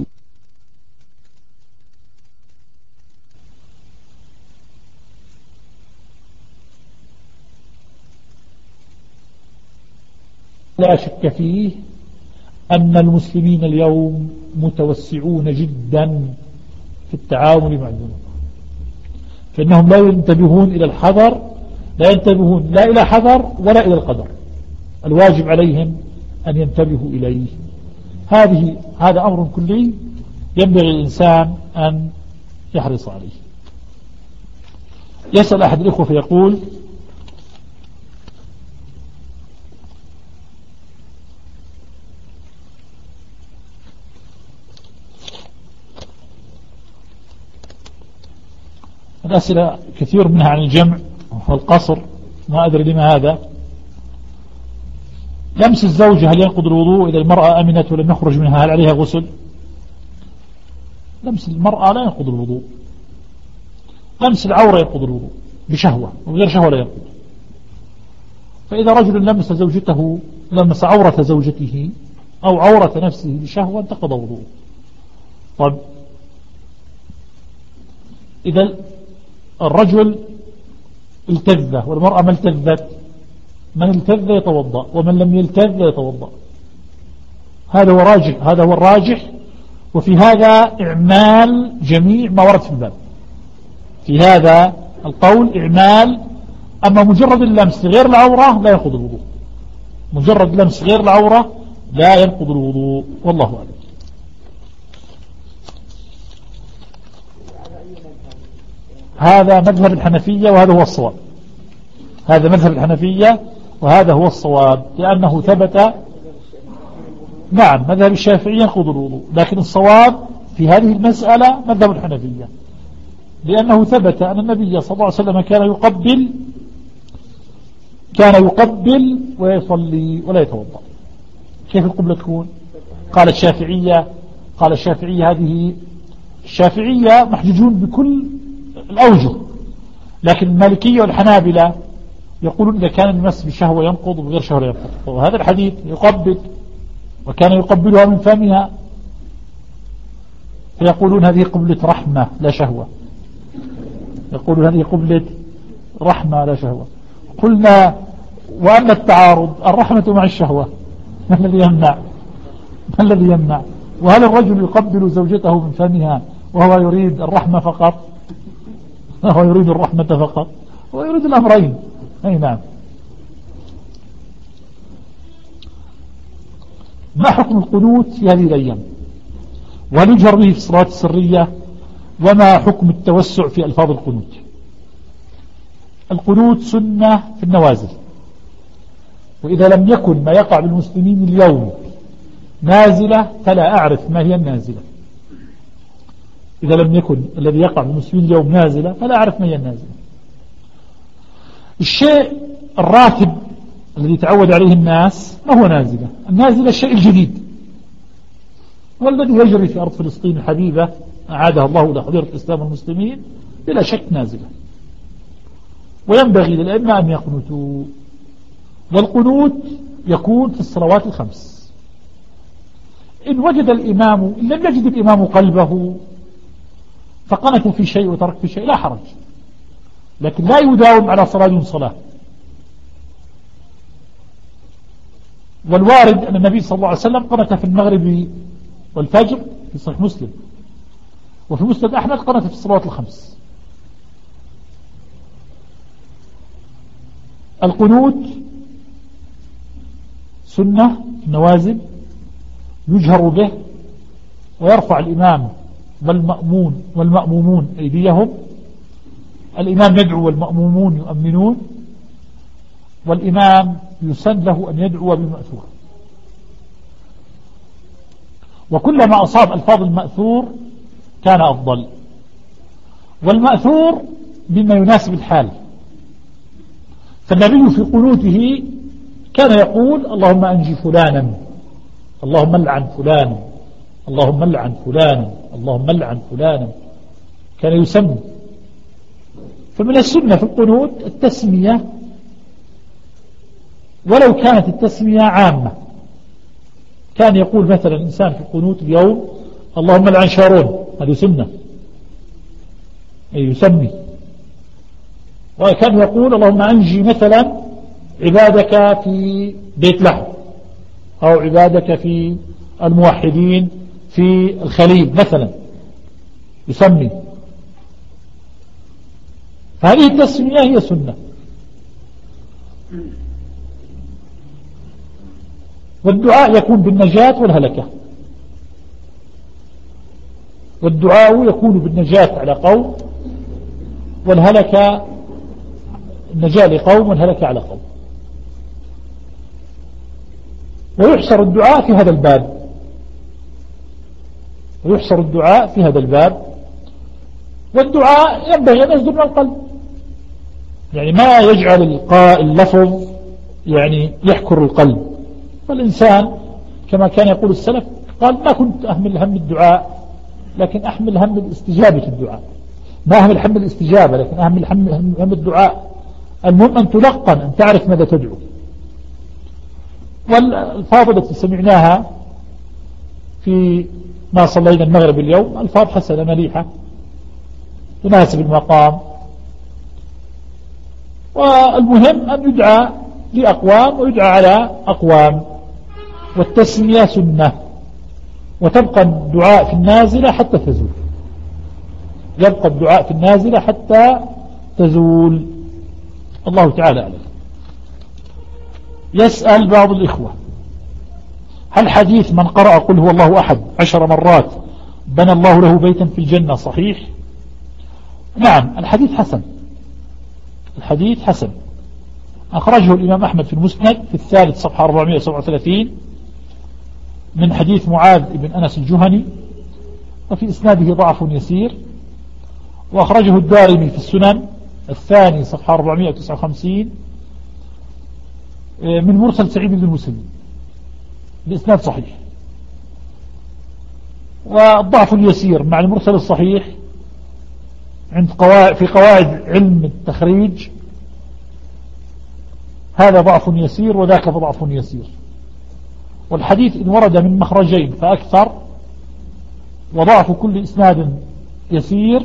لا شك فيه أن المسلمين اليوم متوسعون جدا في التعامل مع البنوك، فإنهم لا ينتبهون إلى الحذر، لا ينتبهون لا إلى حذر ولا إلى القدر. الواجب عليهم أن ينتبهوا إليه. هذا أمر كلي ينبغي الإنسان أن يحرص عليه. يسأل أحد الإخوة فيقول: الأسئلة كثير منها عن الجمع والقصر، ما أدري لما هذا. لمس الزوجة هل ينقض الوضوء إذا المرأة أمنت ولم يخرج منها؟ هل عليها غسل؟ لمس المرأة لا ينقض الوضوء. لمس العورة ينقض الوضوء بشهوة، وغير شهوة لا ينقض. فإذا رجل لمس زوجته، لمس عورة زوجته أو عورة نفسه بشهوة انتقض وضوءه. طيب إذا الرجل التذ والمرأة ما التذت، من التذ يتوضأ ومن لم يلتذ يتوضأ. هذا هو راجح، هذا هو الراجح. وفي هذا إعمال جميع ما ورد في الباب، في هذا القول إعمال. أما مجرد اللمس غير العورة لا ينقض الوضوء، مجرد لمس غير العورة لا ينقض الوضوء، والله أعلم. هذا مذهب الحنفية وهذا هو الصواب. هذا مذهب الحنفية وهذا هو الصواب، لأنه ثبت. نعم مذهب الشافعية ينقض الوضوء، لكن الصواب في هذه المسألة مذهب الحنفية، لأنه ثبت أن النبي صلى الله عليه وسلم كان يقبل ويصلي ولا يتوضأ. كيف القبلة تكون؟ قال الشافعية هذه الشافعية محجوجون بكل الأوجه، لكن المالكية والحنابلة يقولون إذا كان المس بشهوة ينقض وبغير شهوة ينقض. وهذا الحديث يقبل وكان يقبلها من فمها، فيقولون هذه قبلة رحمة لا شهوة، يقولون هذه قبلة رحمة لا شهوة. قلنا وأما التعارض الرحمة مع الشهوة ما الذي يمنع؟ ما الذي يمنع؟ وهل الرجل يقبل زوجته من فمها وهو يريد الرحمة فقط؟ هو يريد الرحمة فقط، هو يريد الأمرين. أي نعم. ما حكم القنوت في هذه الأيام؟ وهل يجهر به في الصلاة السرية؟ وما حكم التوسع في ألفاظ القنوت؟ القنوت سنة في النوازل، وإذا لم يكن ما يقع بالمسلمين اليوم نازلة فلا أعرف ما هي النازلة. إذا لم يكن الذي يقع بالمسلمين اليوم نازلة فلا أعرف ما هي النازلة. الشيء الراتب الذي تعود عليه الناس ما هو نازلة. النازلة الشيء الجديد، والذي يجري في أرض فلسطين الحبيبة أعادها الله لحضيرة الإسلام والمسلمين بلا شك نازلة، وينبغي للأئمة أن يقنتوا. والقنوت يكون في الصلوات الخمس. إن وجد الإمام، إن لم يجد الإمام قلبه فقنت في شيء وترك في شيء لا حرج، لكن لا يداوم على صلاة صلاة. والوارد أن النبي صلى الله عليه وسلم قنت في المغرب والفجر في صحيح مسلم، وفي مسند أحمد قنت في الصلوات الخمس. القنوت سنة نوازل يجهر به، ويرفع الإمام والمأمومون أيديهم. الإمام يدعو والمأمومون يؤمنون، والإمام يسن له أن يدعو بالمأثور. وكلما أصاب ألفاظ المأثور كان أفضل، والمأثور بما يناسب الحال. فالنبي في قنوته كان يقول اللهم أنجي فلانا، اللهم لعن فلانا، اللهم لعن فلانا، اللهم لعن فلانا، كان يسمي. فمن السنة في القنوت التسمية، ولو كانت التسمية عامة. كان يقول مثلا إنسان في القنوت اليوم اللهم لعن شارون، هذه سنة، أي يسمي. وكان يقول اللهم أنجي مثلا عبادك في بيت لحم، أو عبادك في الموحدين في الخليل مثلا، يسمي. فهذه التسمية هي سنة. والدعاء يكون بالنجاة والهلكة. والدعاء يكون بالنجاة على قوم، والهلكة النجاة لقوم والهلكة على قوم. ويحصر الدعاء في هذا الباب، ويحصر الدعاء في هذا الباب. والدعاء ينبغي أن يصدر من القلب، يعني ما يجعل اللفظ يعني يحكر القلب. فالإنسان كما كان يقول السلف قال ما كنت أحمل هم الدعاء لكن أحمل هم الاستجابة الدعاء، ما أحمل هم الاستجابة لكن أحمل هم الدعاء. المهم أن تلقن، أن تعرف ماذا تدعو. والألفاظ التي سمعناها في ما صلينا المغرب اليوم ألفاظ حسنة مليحة تناسب المقام. والمهم أن يدعى لأقوام ويدعى على أقوام. والتسمية سنة، وتبقى الدعاء في النازلة حتى تزول. يبقى الدعاء في النازلة حتى تزول. الله تعالى أعلم. يسأل بعض الإخوة هل حديث من قرأ قل هو الله أحد 10 مرات بنى الله له بيتا في الجنة صحيح؟ نعم، الحديث حسن، الحديث حسن. أخرجه الإمام أحمد في المسند في الثالث صفحة 437 من حديث معاذ بن أنس الجهني، وفي إسناده ضعف يسير. وأخرجه الدارمي في السنن الثاني صفحة 459 من مرسل سعيد بن المسلم بإسناد صحيح. والضعف اليسير مع المرسل الصحيح عند في قواعد علم التخريج هذا ضعف يسير وذاك ضعف يسير. والحديث إن ورد من مخرجين فأكثر وضعف كل إسناد يسير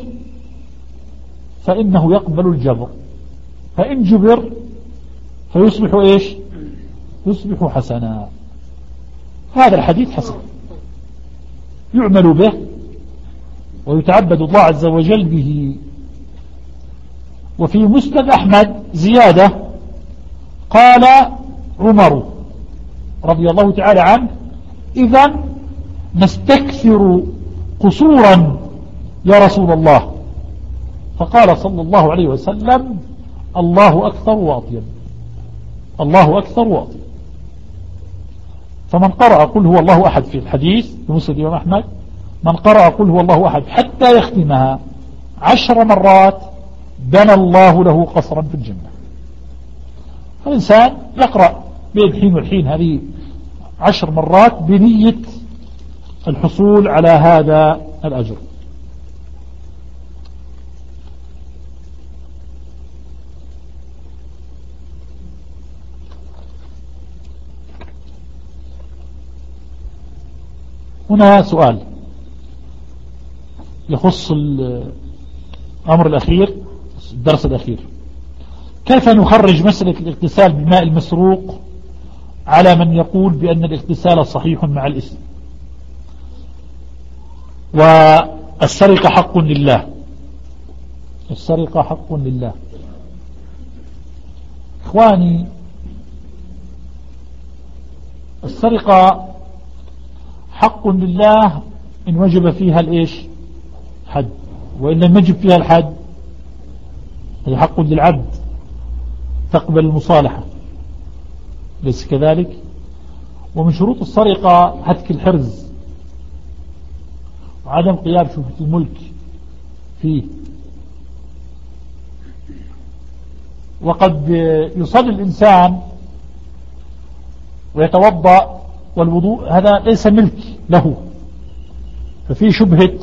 فإنه يقبل الجبر، فإن جبر فيصبح إيش؟ يصبح حسنا. هذا الحديث حسن يعمل به ويتعبد الله عز وجل به. وفي مسند أحمد زيادة، قال عمر رضي الله تعالى عنه: إذا نستكثر قصورا يا رسول الله. فقال صلى الله عليه وسلم: الله أكثر وأطيب، الله أكثر وأطيب. فمن قرأ قل هو الله أحد في الحديث في مسند الإمام أحمد، من قرأ قل هو الله أحد حتى يختمها 10 مرات بنى الله له قصرا في الجنة. الإنسان يقرأ بين حين والحين هذه 10 مرات بنية الحصول على هذا الأجر. هنا سؤال يخص الأمر الأخير، الدرس الأخير: كيف نخرج مسألة الاغتسال بالماء المسروق على من يقول بأن الاغتسال صحيح مع الإثم، والسرقة حق لله؟ السرقة حق لله. إخواني، السرقة حق لله إن وجب فيها الإيش؟ حد. وإن لم يجب فيها الحد هي حق للعبد تقبل المصالحة، ليس كذلك؟ ومن شروط السرقة هتك الحرز وعدم قيام شبهة الملك فيه. وقد يصلي الإنسان ويتوضأ والوضوء هذا ليس ملك له، ففي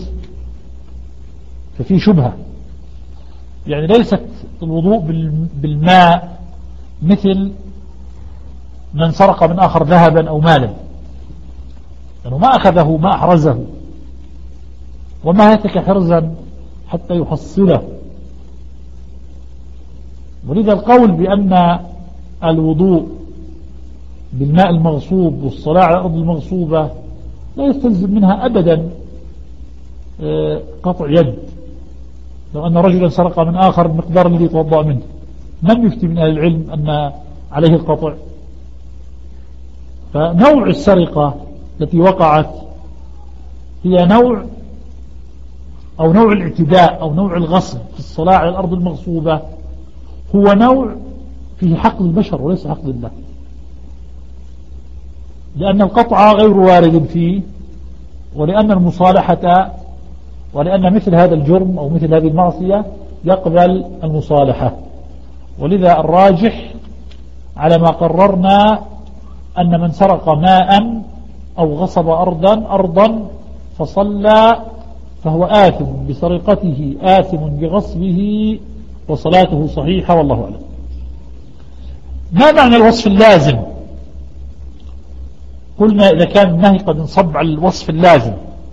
شبهة، يعني ليست الوضوء بالماء مثل من سرق من آخر ذهبا أو مالا، لأنه ما أخذه، ما أحرزه، وما هتك حرزا حتى يحصله. ولذا القول بأن الوضوء بالماء المغصوب والصلاة على الأرض المغصوبة لا يستلزم منها أبدا قطع يد. لو أن رجلا سرق من آخر المقدار الذي يتوضأ منه، من يفتي من أهل العلم أن عليه القطع؟ فنوع السرقة التي وقعت هي نوع الاعتداء أو نوع الغصب في الصلاة على الأرض المغصوبة، هو نوع فيه حق البشر وليس حق الله، لأن القطع غير وارد فيه، ولأن المصالحة، ولأن مثل هذا الجرم أو مثل هذه المعصية يقبل المصالحة. ولذا الراجح على ما قررنا أن من سرق ماء أو غصب أرضا فصلى فهو آثم بسرقته آثم بغصبه وصلاته صحيحة، والله أعلم. ما معنى الوصف اللازم؟ قلنا إذا كان النهي قد انصب على الوصف اللازم.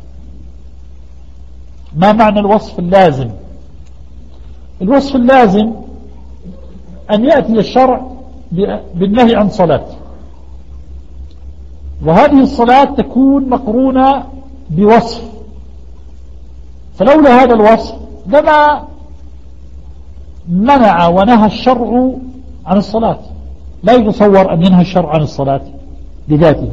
ما معنى الوصف اللازم؟ الوصف اللازم أن يأتي الشرع بالنهي عن صلاة، وهذه الصلاة تكون مقرونة بوصف، فلولا هذا الوصف لما منع ونهى الشرع عن الصلاة. لا يتصور أن ينهى الشرع عن الصلاة بذاته.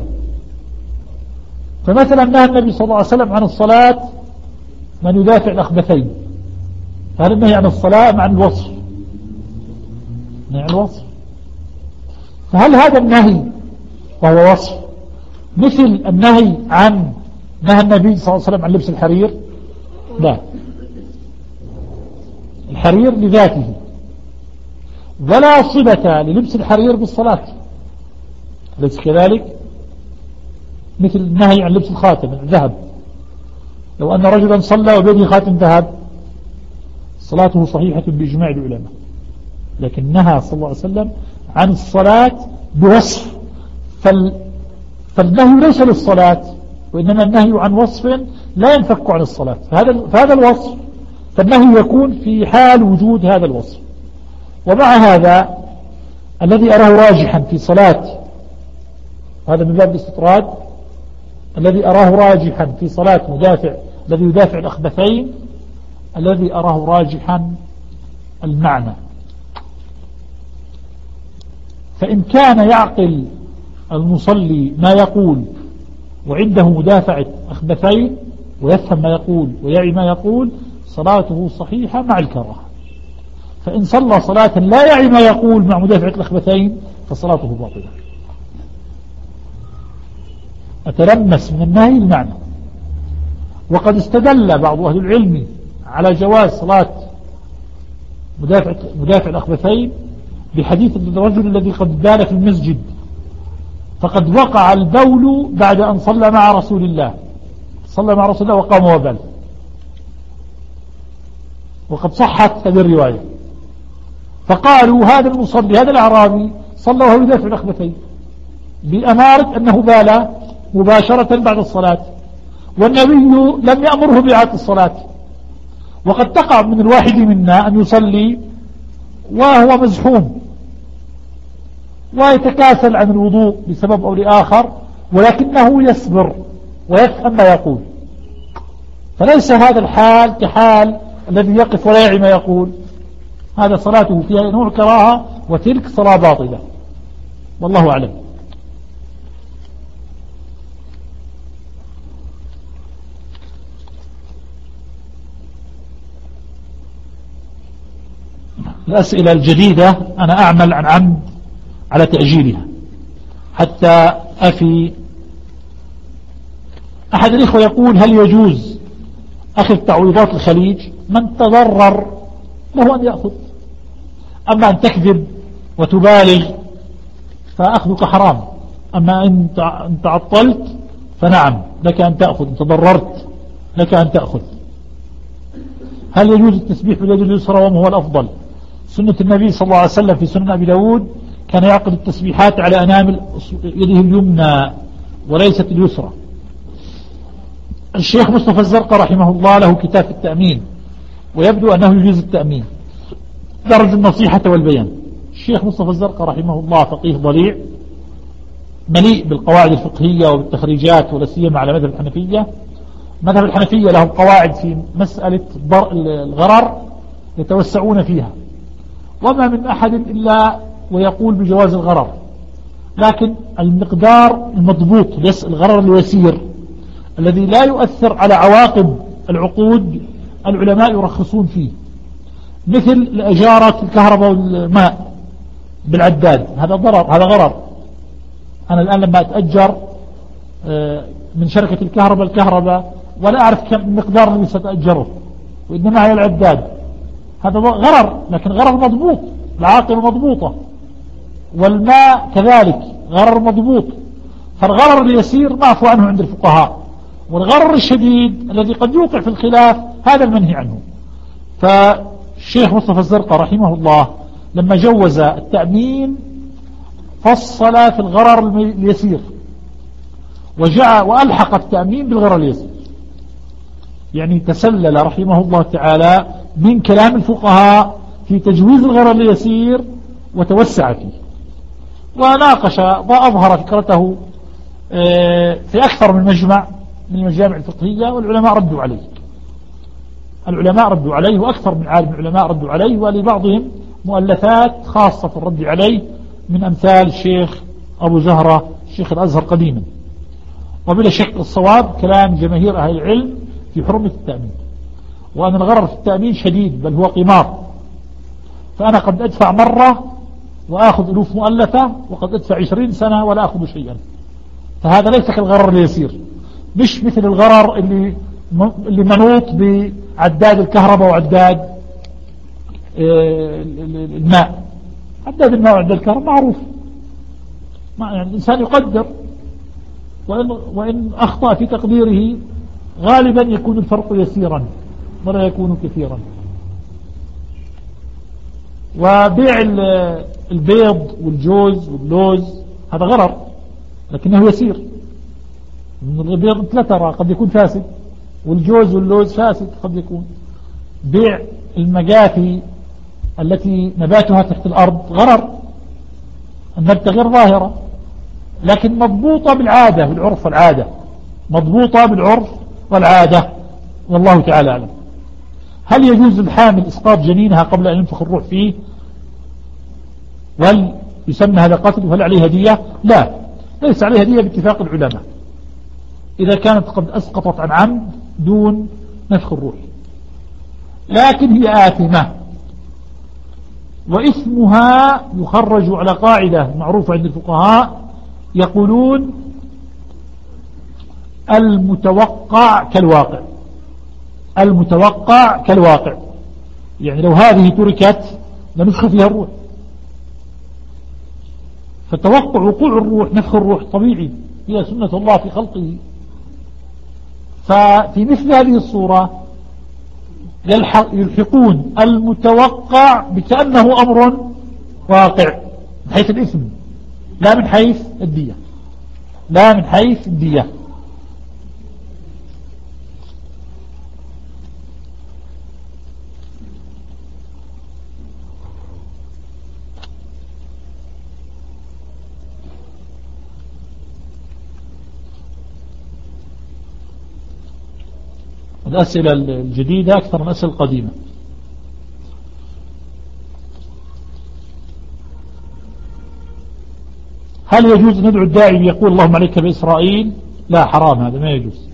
فمثلا نهى النبي صلى الله عليه وسلم عن الصلاة من يدافع الأخبثين، فهل النهي عن الصلاة مع الوصف؟ مع الوصف. فهل هذا النهي وهو وصف مثل النهي عن نهى النبي صلى الله عليه وسلم عن لبس الحرير؟ لا، الحرير لذاته، ولا صلة للبس الحرير بالصلاة، ليس كذلك؟ مثل النهي عن لبس الخاتم الذهب، لو أن رجلا صلى وبيده خاتم ذهب صلاته صحيحة بإجماع العلماء، لكن نهى صلى الله عليه وسلم عن الصلاة بوصف، فالنهي ليس للصلاة وإنما النهي عن وصف لا ينفك عن الصلاة، فهذا الوصف فالنهي يكون في حال وجود هذا الوصف. ومع هذا الذي أراه راجحا في صلاة، هذا من باب الاستطراد، الذي أراه راجحا في صلاة مدافع الذي يدافع الأخبثين، الذي أراه راجحا المعنى. فإن كان يعقل المصلي ما يقول وعنده مدافعة أخبثين ويفهم ما يقول ويعي ما يقول، صلاته صحيحة مع الكراهة. فإن صلى صلاة لا يعي ما يقول مع مدافعة الأخبثين فصلاته باطلة. أتلمس من النهي المعنى. وقد استدل بعض أهل العلم على جواز صلاة مدافع الأخبثين بحديث الرجل الذي قد بال في المسجد فقد وقع البول بعد أن صلى مع رسول الله، وقام وبال، وقد صحت هذه الرواية. فقالوا هذا المصلي هذا الأعرابي صلى وهو يدافع الأخبثين بأمارة أنه بال مباشرة بعد الصلاة، والنبي لم يأمره بإعادة الصلاة. وقد تقع من الواحد منا أن يصلي وهو مزحوم ويتكاسل عن الوضوء بسبب أو لآخر، ولكنه يصبر ويفهم ما يقول، فليس هذا الحال كحال الذي يقف ولا يعي ما يقول، هذا صلاته فيها نوع كراهة وتلك صلاة باطلة، والله أعلم. الأسئلة الجديدة أنا أعمل عن عمد على تأجيلها حتى أفي. أحد الإخوة يقول هل يجوز أخذ تعويضات الخليج؟ من تضرر له أن يأخذ، أما أن تكذب وتبالغ فأخذك حرام، أما أن تعطلت فنعم لك أن تأخذ، إن تضررت لك أن تأخذ. هل يجوز التسبيح باليد اليسرى وما هو الأفضل؟ سنة النبي صلى الله عليه وسلم في سنن أبي داود كان يعقد التسبيحات على أنامل يده اليمنى وليست اليسرى. الشيخ مصطفى الزرقاء رحمه الله له كتاب في التأمين، ويبدو أنه يجوز التأمين، درج النصيحة والبيان. الشيخ مصطفى الزرقاء رحمه الله فقيه ضليع مليء بالقواعد الفقهية وبالتخريجات، ولا سيما على مذهب الحنفية. مذهب الحنفية لهم قواعد في مسألة الغرر يتوسعون فيها، وما من أحد إلا ويقول بجواز الغرر، لكن المقدار المضبوط الغرر اليسير الذي لا يؤثر على عواقب العقود العلماء يرخصون فيه، مثل إجارة الكهرباء والماء بالعداد، هذا ضرر، هذا غرر. أنا الآن لما أتأجر من شركة الكهرباء ولا أعرف كم المقدار الذي ستأجره، وإنما على العداد، هذا غرر، لكن غرر مضبوط، العاقبة مضبوطة. والماء كذلك غرر مضبوط. فالغرر اليسير معفو عنه عند الفقهاء، والغرر الشديد الذي قد يوقع في الخلاف هذا المنهي عنه. فالشيخ مصطفى الزرقاء رحمه الله لما جوز التأمين فصل في الغرر اليسير وألحق التأمين بالغرر اليسير، يعني تسلل رحمه الله تعالى من كلام الفقهاء في تجويز الغرر اليسير وتوسع فيه، وناقش وأظهر فكرته في أكثر من مجمع من المجامع الفقهية، والعلماء ردوا عليه، وأكثر من عالم العلماء ردوا عليه، ولبعضهم مؤلفات خاصة في الرد عليه من أمثال الشيخ أبو زهرة الشيخ الأزهر قديما. وبلا شك الصواب كلام جماهير أهل العلم في حرمة التأمين، وأن الغرر في التأمين شديد بل هو قمار. فأنا قد أدفع مرة وآخذ ألوف مؤلفة، وقد أدفع 20 سنة ولا أخذ شيئا، فهذا ليس كالغرر اليسير، مش مثل الغرر اللي منوط بعداد الكهرباء وعداد الماء. عداد الماء وعداد الكهرباء معروف، يعني الإنسان يقدر، وإن أخطأ في تقديره غالبا يكون الفرق يسيرا ولا يكون كثيرا. وبيع البيض والجوز واللوز هذا غرر لكنه يسير، البيض لا ترى قد يكون فاسد، والجوز واللوز فاسد قد يكون. بيع المجافي التي نباتها تحت الأرض غرر، النبتة غير ظاهرة لكن مضبوطة بالعادة، بالعرف والعادة، مضبوطة بالعرف والعادة، والله تعالى أعلم. هل يجوز للحامل إسقاط جنينها قبل أن ينفخ الروح فيه؟ وهل يسمى هذا قتل؟ وهل عليه هدية؟ لا، ليس عليه هدية باتفاق العلماء إذا كانت قد أسقطت عن عمد دون نفخ الروح، لكن هي آثمة، وإثمها يخرج على قاعدة معروفة عند الفقهاء يقولون المتوقع كالواقع. المتوقع كالواقع، يعني لو هذه تركت لنفخ فيها الروح، فتوقع وقوع الروح نفخ الروح طبيعي، هي سنة الله في خلقه. ففي مثل هذه الصورة يلحقون المتوقع بكأنه أمر واقع من حيث الإثم، لا من حيث الدية، لا من حيث الدية. الأسئلة الجديدة أكثر من الأسئلة القديمة. هل يجوز أن ندعو الداعي يقول اللهم عليك بإسرائيل؟ لا، حرام، هذا ما يجوز.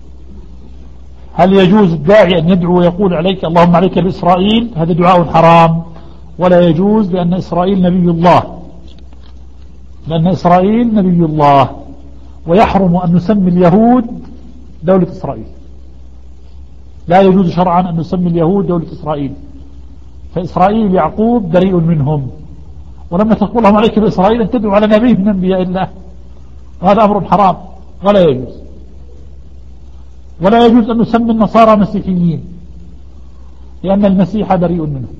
هل يجوز الداعي أن يدعو ويقول عليك اللهم عليك بإسرائيل؟ هذا دعاء حرام ولا يجوز، لأن إسرائيل نبي الله، لأن إسرائيل نبي الله، ويحرم أن نسمي اليهود دولة إسرائيل. لا يجوز شرعا أن نسمي اليهود دولة إسرائيل، فإسرائيل يعقوب بريء منهم، ولما تقول اللهم عليك بإسرائيل أن تدعو على نبي من أنبياء الله، وهذا أمر حرام ولا يجوز. ولا يجوز أن نسمي النصارى مسيحيين، لأن المسيح بريء منهم.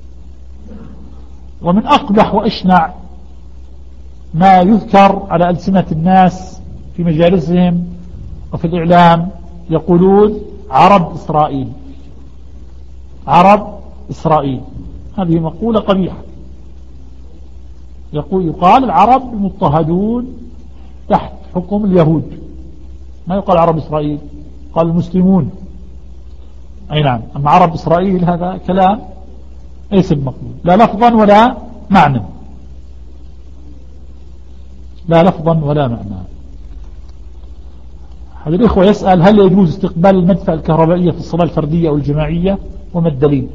ومن أقبح وأشنع ما يذكر على ألسنة الناس في مجالسهم وفي الإعلام يقولون عرب إسرائيل، عرب إسرائيل، هذه مقولة قبيحة. يقال العرب المضطهدون تحت حكم اليهود، ما يقال عرب إسرائيل، قال المسلمون. أي نعم، أما عرب إسرائيل هذا كلام ليس بمقبول، لا لفظا ولا معنى، لا لفظا ولا معنى. هذا الإخوة يسأل هل يجوز استقبال المدفع الكهربائية في الصلاة الفردية أو الجماعية، وما الدليل؟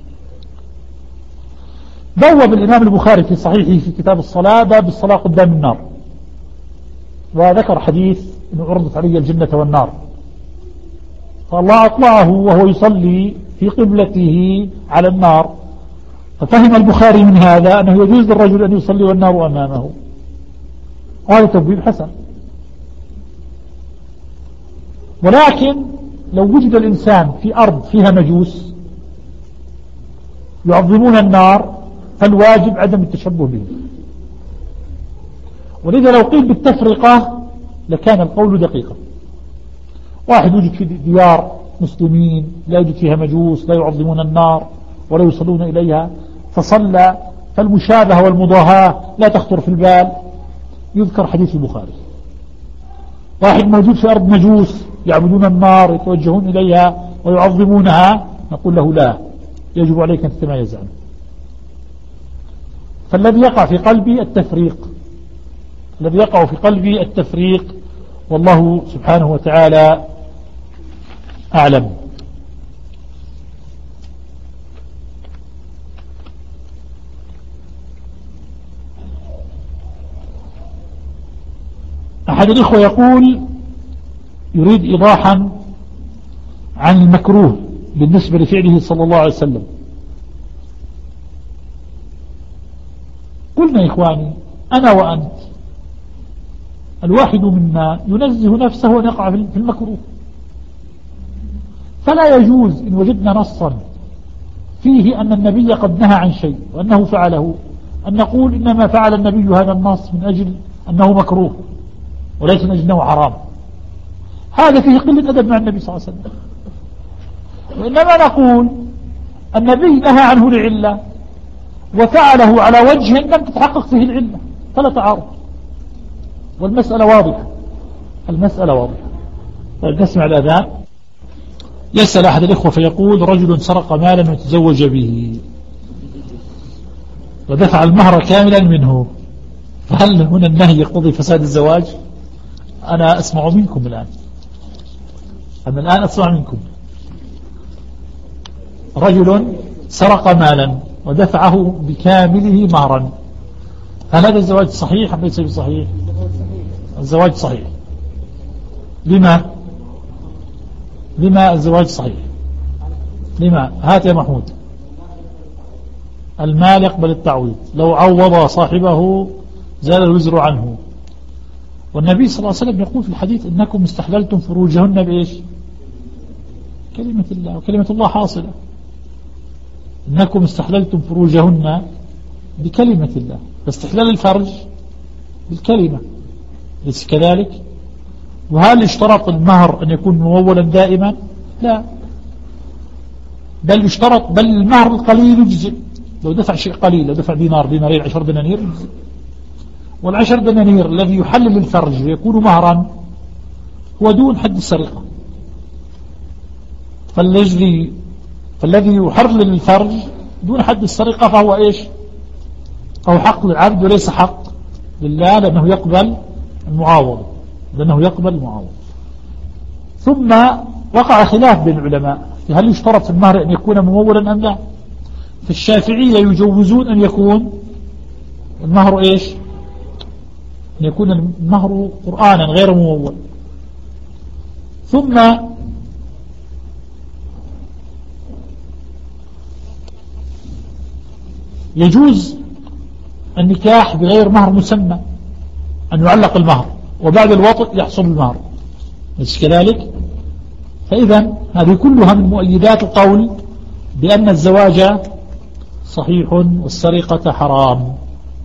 بوب الإمام البخاري في صحيحه في كتاب الصلاة باب الصلاة قدام النار، وذكر حديث أنه عرضت علي الجنة والنار، فالله أطلعه وهو يصلي في قبلته على النار، ففهم البخاري من هذا أنه يجوز للرجل أن يصلي والنار أمامه، وهذا تبويب حسن. ولكن لو وجد الإنسان في أرض فيها مجوس يعظمون النار فالواجب عدم التشبه به، ولذا لو قيل بالتفرقة لكان القول دقيقا. واحد وجد في ديار مسلمين لا يوجد فيها مجوس، لا يعظمون النار ولا يصلون إليها، فصلى، فالمشابهة والمضاهاة لا تخطر في البال، يذكر حديث البخاري. واحد موجود في أرض مجوس يعبدون النار يتوجهون إليها ويعظمونها، نقول له لا، يجب عليك أن تتميز عنه. فالذي يقع في قلبي التفريق، الذي يقع في قلبي التفريق، والله سبحانه وتعالى أعلم. أحد الإخوة يقول يريد إيضاحا عن المكروه بالنسبة لفعله صلى الله عليه وسلم. قلنا يا إخواني أنا وأنت الواحد منا ينزه نفسه أن يقع في المكروه، فلا يجوز إن وجدنا نصا فيه أن النبي قد نهى عن شيء وأنه فعله أن نقول إنما فعل النبي هذا النص من أجل أنه مكروه وليس من أجل أنه حرام. هذا فيه قلة أدب مع النبي صلى الله عليه وسلم. وإنما نقول النبي نهى عنه لعلة وفعله على وجه لم تتحقق فيه العلة، فلا تعارض، والمسألة واضحة. المسألة واضحة. طيب نسمع الأذان. يسأل أحد الإخوة فيقول: رجل سرق مالا وتزوج به ودفع المهر كاملا منه، فهل هنا النهي يقتضي فساد الزواج؟ أنا أسمع منكم الآن، أنا الآن أسمع منكم. رجل سرق مالا ودفعه بكامله مهرا، هل هذا الزواج صحيح أم ليس بصحيح؟ الزواج صحيح. لما الزواج صحيح؟ لما؟ هات يا محمود. المال يقبل التعويض، لو عوض صاحبه زال الوزر عنه. والنبي صلى الله عليه وسلم يقول في الحديث: إنكم استحللتم فروجهن بإيش؟ كلمة الله، وكلمة الله حاصلة. إنكم استحللتم فروجهن بكلمة الله، فاستحلال الفرج بالكلمة، ليس كذلك؟ وهل اشترط المهر أن يكون ممولا دائما؟ لا، بل يشترط، بل المهر القليل يجزئ. لو دفع شيء قليل، لو دفع دينار، دينارين، 10 دنانير يجزئ. وال10 دنانير الذي يحلل الفرج ويكون مهرا هو دون حد السرقة. فالذي يحلل الفرج دون حد السرقة فهو إيش؟ فهو حق للعبد وليس حق لله، لأنه يقبل المعاوضة، ثم وقع خلاف بين العلماء هل يشترط في المهر أن يكون ممولا أم لا. في الشافعية يجوزون أن يكون المهر إيش؟ أن يكون المهر قرآنا غير ممول. ثم يجوز النكاح بغير مهر مسمى، أن يعلق المهر وبعد الوطء يحصل المهر، مش كذلك؟ فإذا هذه كلها من مؤيدات القول بأن الزواج صحيح والسرقة حرام.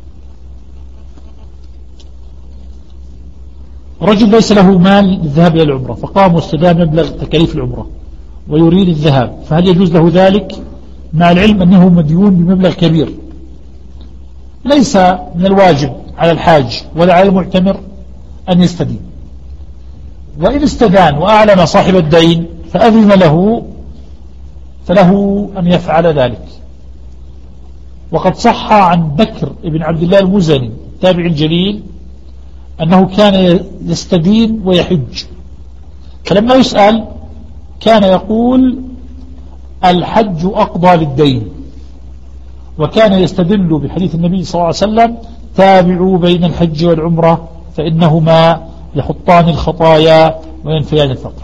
رجل ليس له مال للذهاب إلى العمرة، فقام واستدام مبلغ تكاليف العمرة ويريد الذهاب، فهل يجوز له ذلك مع العلم أنه مديون بمبلغ كبير؟ ليس من الواجب على الحاج ولا على المعتمر أن يستدين، وإن استدان وأعلن صاحب الدين فأذن له فله أن يفعل ذلك. وقد صح عن بكر بن عبد الله المزني التابعي الجليل أنه كان يستدين ويحج، فلما يسأل كان يقول: الحج أقضى للدين. وكان يستدل بحديث النبي صلى الله عليه وسلم: تابعوا بين الحج والعمرة فإنهما يحطان الخطايا وينفيان الفقر.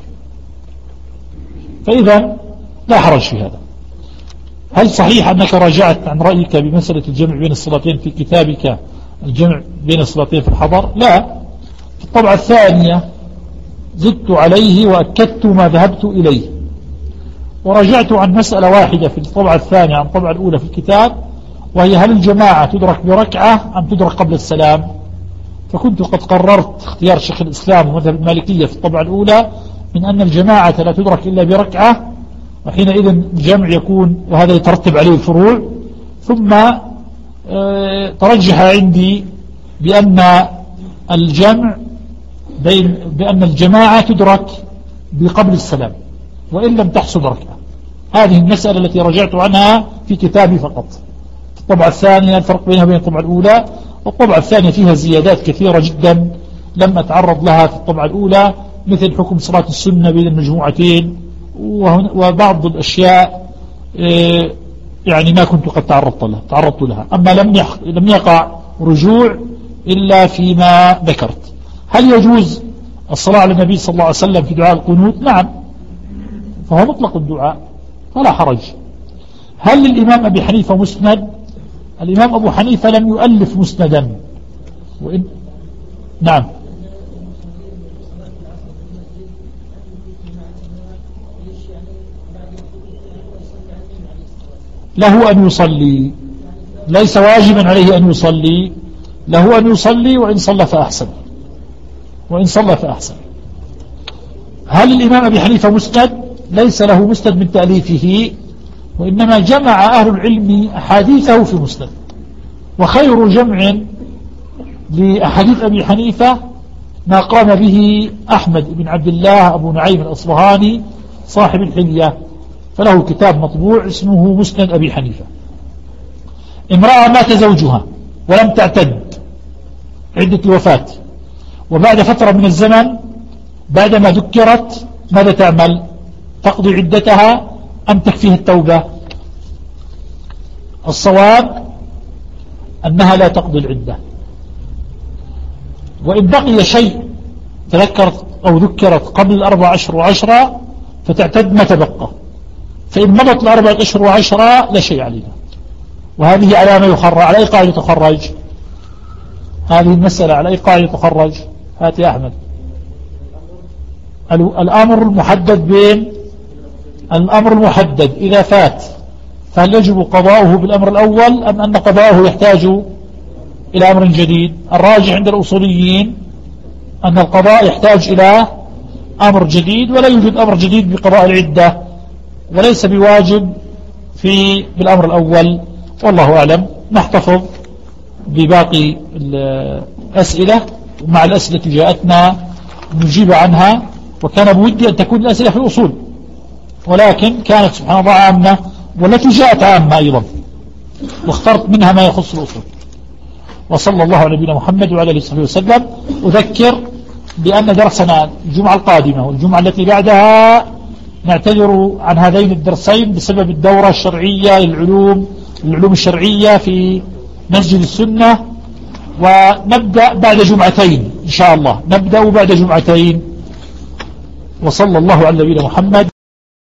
فإذا لا حرج في هذا. هل صحيح أنك راجعت عن رأيك بمسألة الجمع بين الصلاتين في كتابك الجمع بين الصلاتين في الحضر؟ لا، في الطبعة الثانية زدت عليه وأكدت ما ذهبت إليه، ورجعت عن مسألة واحدة في الطبعة الثانية عن الطبعة الأولى في الكتاب، وهي: هل الجماعة تدرك بركعة أم تدرك قبل السلام؟ فكنت قد قررت اختيار شيخ الإسلام ومذهب المالكية في الطبعة الأولى من أن الجماعة لا تدرك إلا بركعة، وحينئذ الجمع يكون، وهذا يترتب عليه الفروع. ثم ترجح عندي بأن بأن الجماعة تدرك بقبل السلام وإن لم تحصل ركعة. هذه المسألة التي رجعت عنها في كتابي فقط. الطبعة الثانية الفرق بينها وبين الطبعة الأولى، والطبعة الثانية فيها زيادات كثيرة جدا لم أتعرض لها في الطبعة الأولى، مثل حكم صلاة السنة بين المجموعتين وبعض الأشياء يعني ما كنت قد تعرضت لها. أما لم يقع رجوع إلا فيما ذكرت. هل يجوز الصلاة على النبي صلى الله عليه وسلم في دعاء القنوت؟ نعم، فهو مطلق الدعاء فلا حرج. هل للإمام أبي حنيفة مسند؟ الإمام أبو حنيفة لم يؤلف مسندا، نعم، له أن يصلي، ليس واجبا عليه أن يصلي، له أن يصلي، وإن صلى فأحسن. هل الإمام أبي حنيفة مسند؟ ليس له مسند من تأليفه، وإنما جمع أهل العلم أحاديثه في مسند. وخير جمع لأحاديث أبي حنيفة ما قام به أحمد بن عبد الله أبو نعيم الأصبهاني صاحب الحلية، فله كتاب مطبوع اسمه مسند أبي حنيفة. امرأة مات زوجها ولم تعتد عدة الوفاة، وبعد فترة من الزمن بعدما ذكرت ماذا تعمل؟ تقضي عدتها أم تكفيها التوبة؟ الصواب أنها لا تقضي العدة، وإن بقي شيء تذكرت أو ذكرت قبل 4 أشهر و10 فتعتد ما تبقى، فإن مضت 4 أشهر و10 لا شيء عليها. وهذه على ما يخرج، على أي قاعدة تخرج هذه المسألة؟ على أي قاعدة تخرج؟ هات يا أحمد. الأمر المحدد بين الأمر المحدد إذا فات فهل يجب قضاؤه بالأمر الأول أم أن قضاؤه يحتاج إلى أمر جديد؟ الراجح عند الأصوليين أن القضاء يحتاج إلى أمر جديد، ولا يوجد أمر جديد بقضاء العدة، وليس بواجب بالأمر الأول، والله أعلم. نحتفظ بباقي الأسئلة، ومع الأسئلة التي جاءتنا نجيب عنها، وكان بودي أن تكون الأسئلة في الأصول، ولكن كانت سبحان الله عامة، والتي جاءت عامة أيضا، واخترت منها ما يخص الأصول. وصلى الله على نبينا محمد وعلى آله وصحبه وسلم. أذكر بأن درسنا الجمعة القادمة والجمعة التي بعدها نعتذر عن هذين الدرسين بسبب الدورة الشرعية للعلوم الشرعية في مسجد السنة، ونبدأ بعد جمعتين إن شاء الله، نبدأ بعد جمعتين. وصلى الله على نبينا محمد.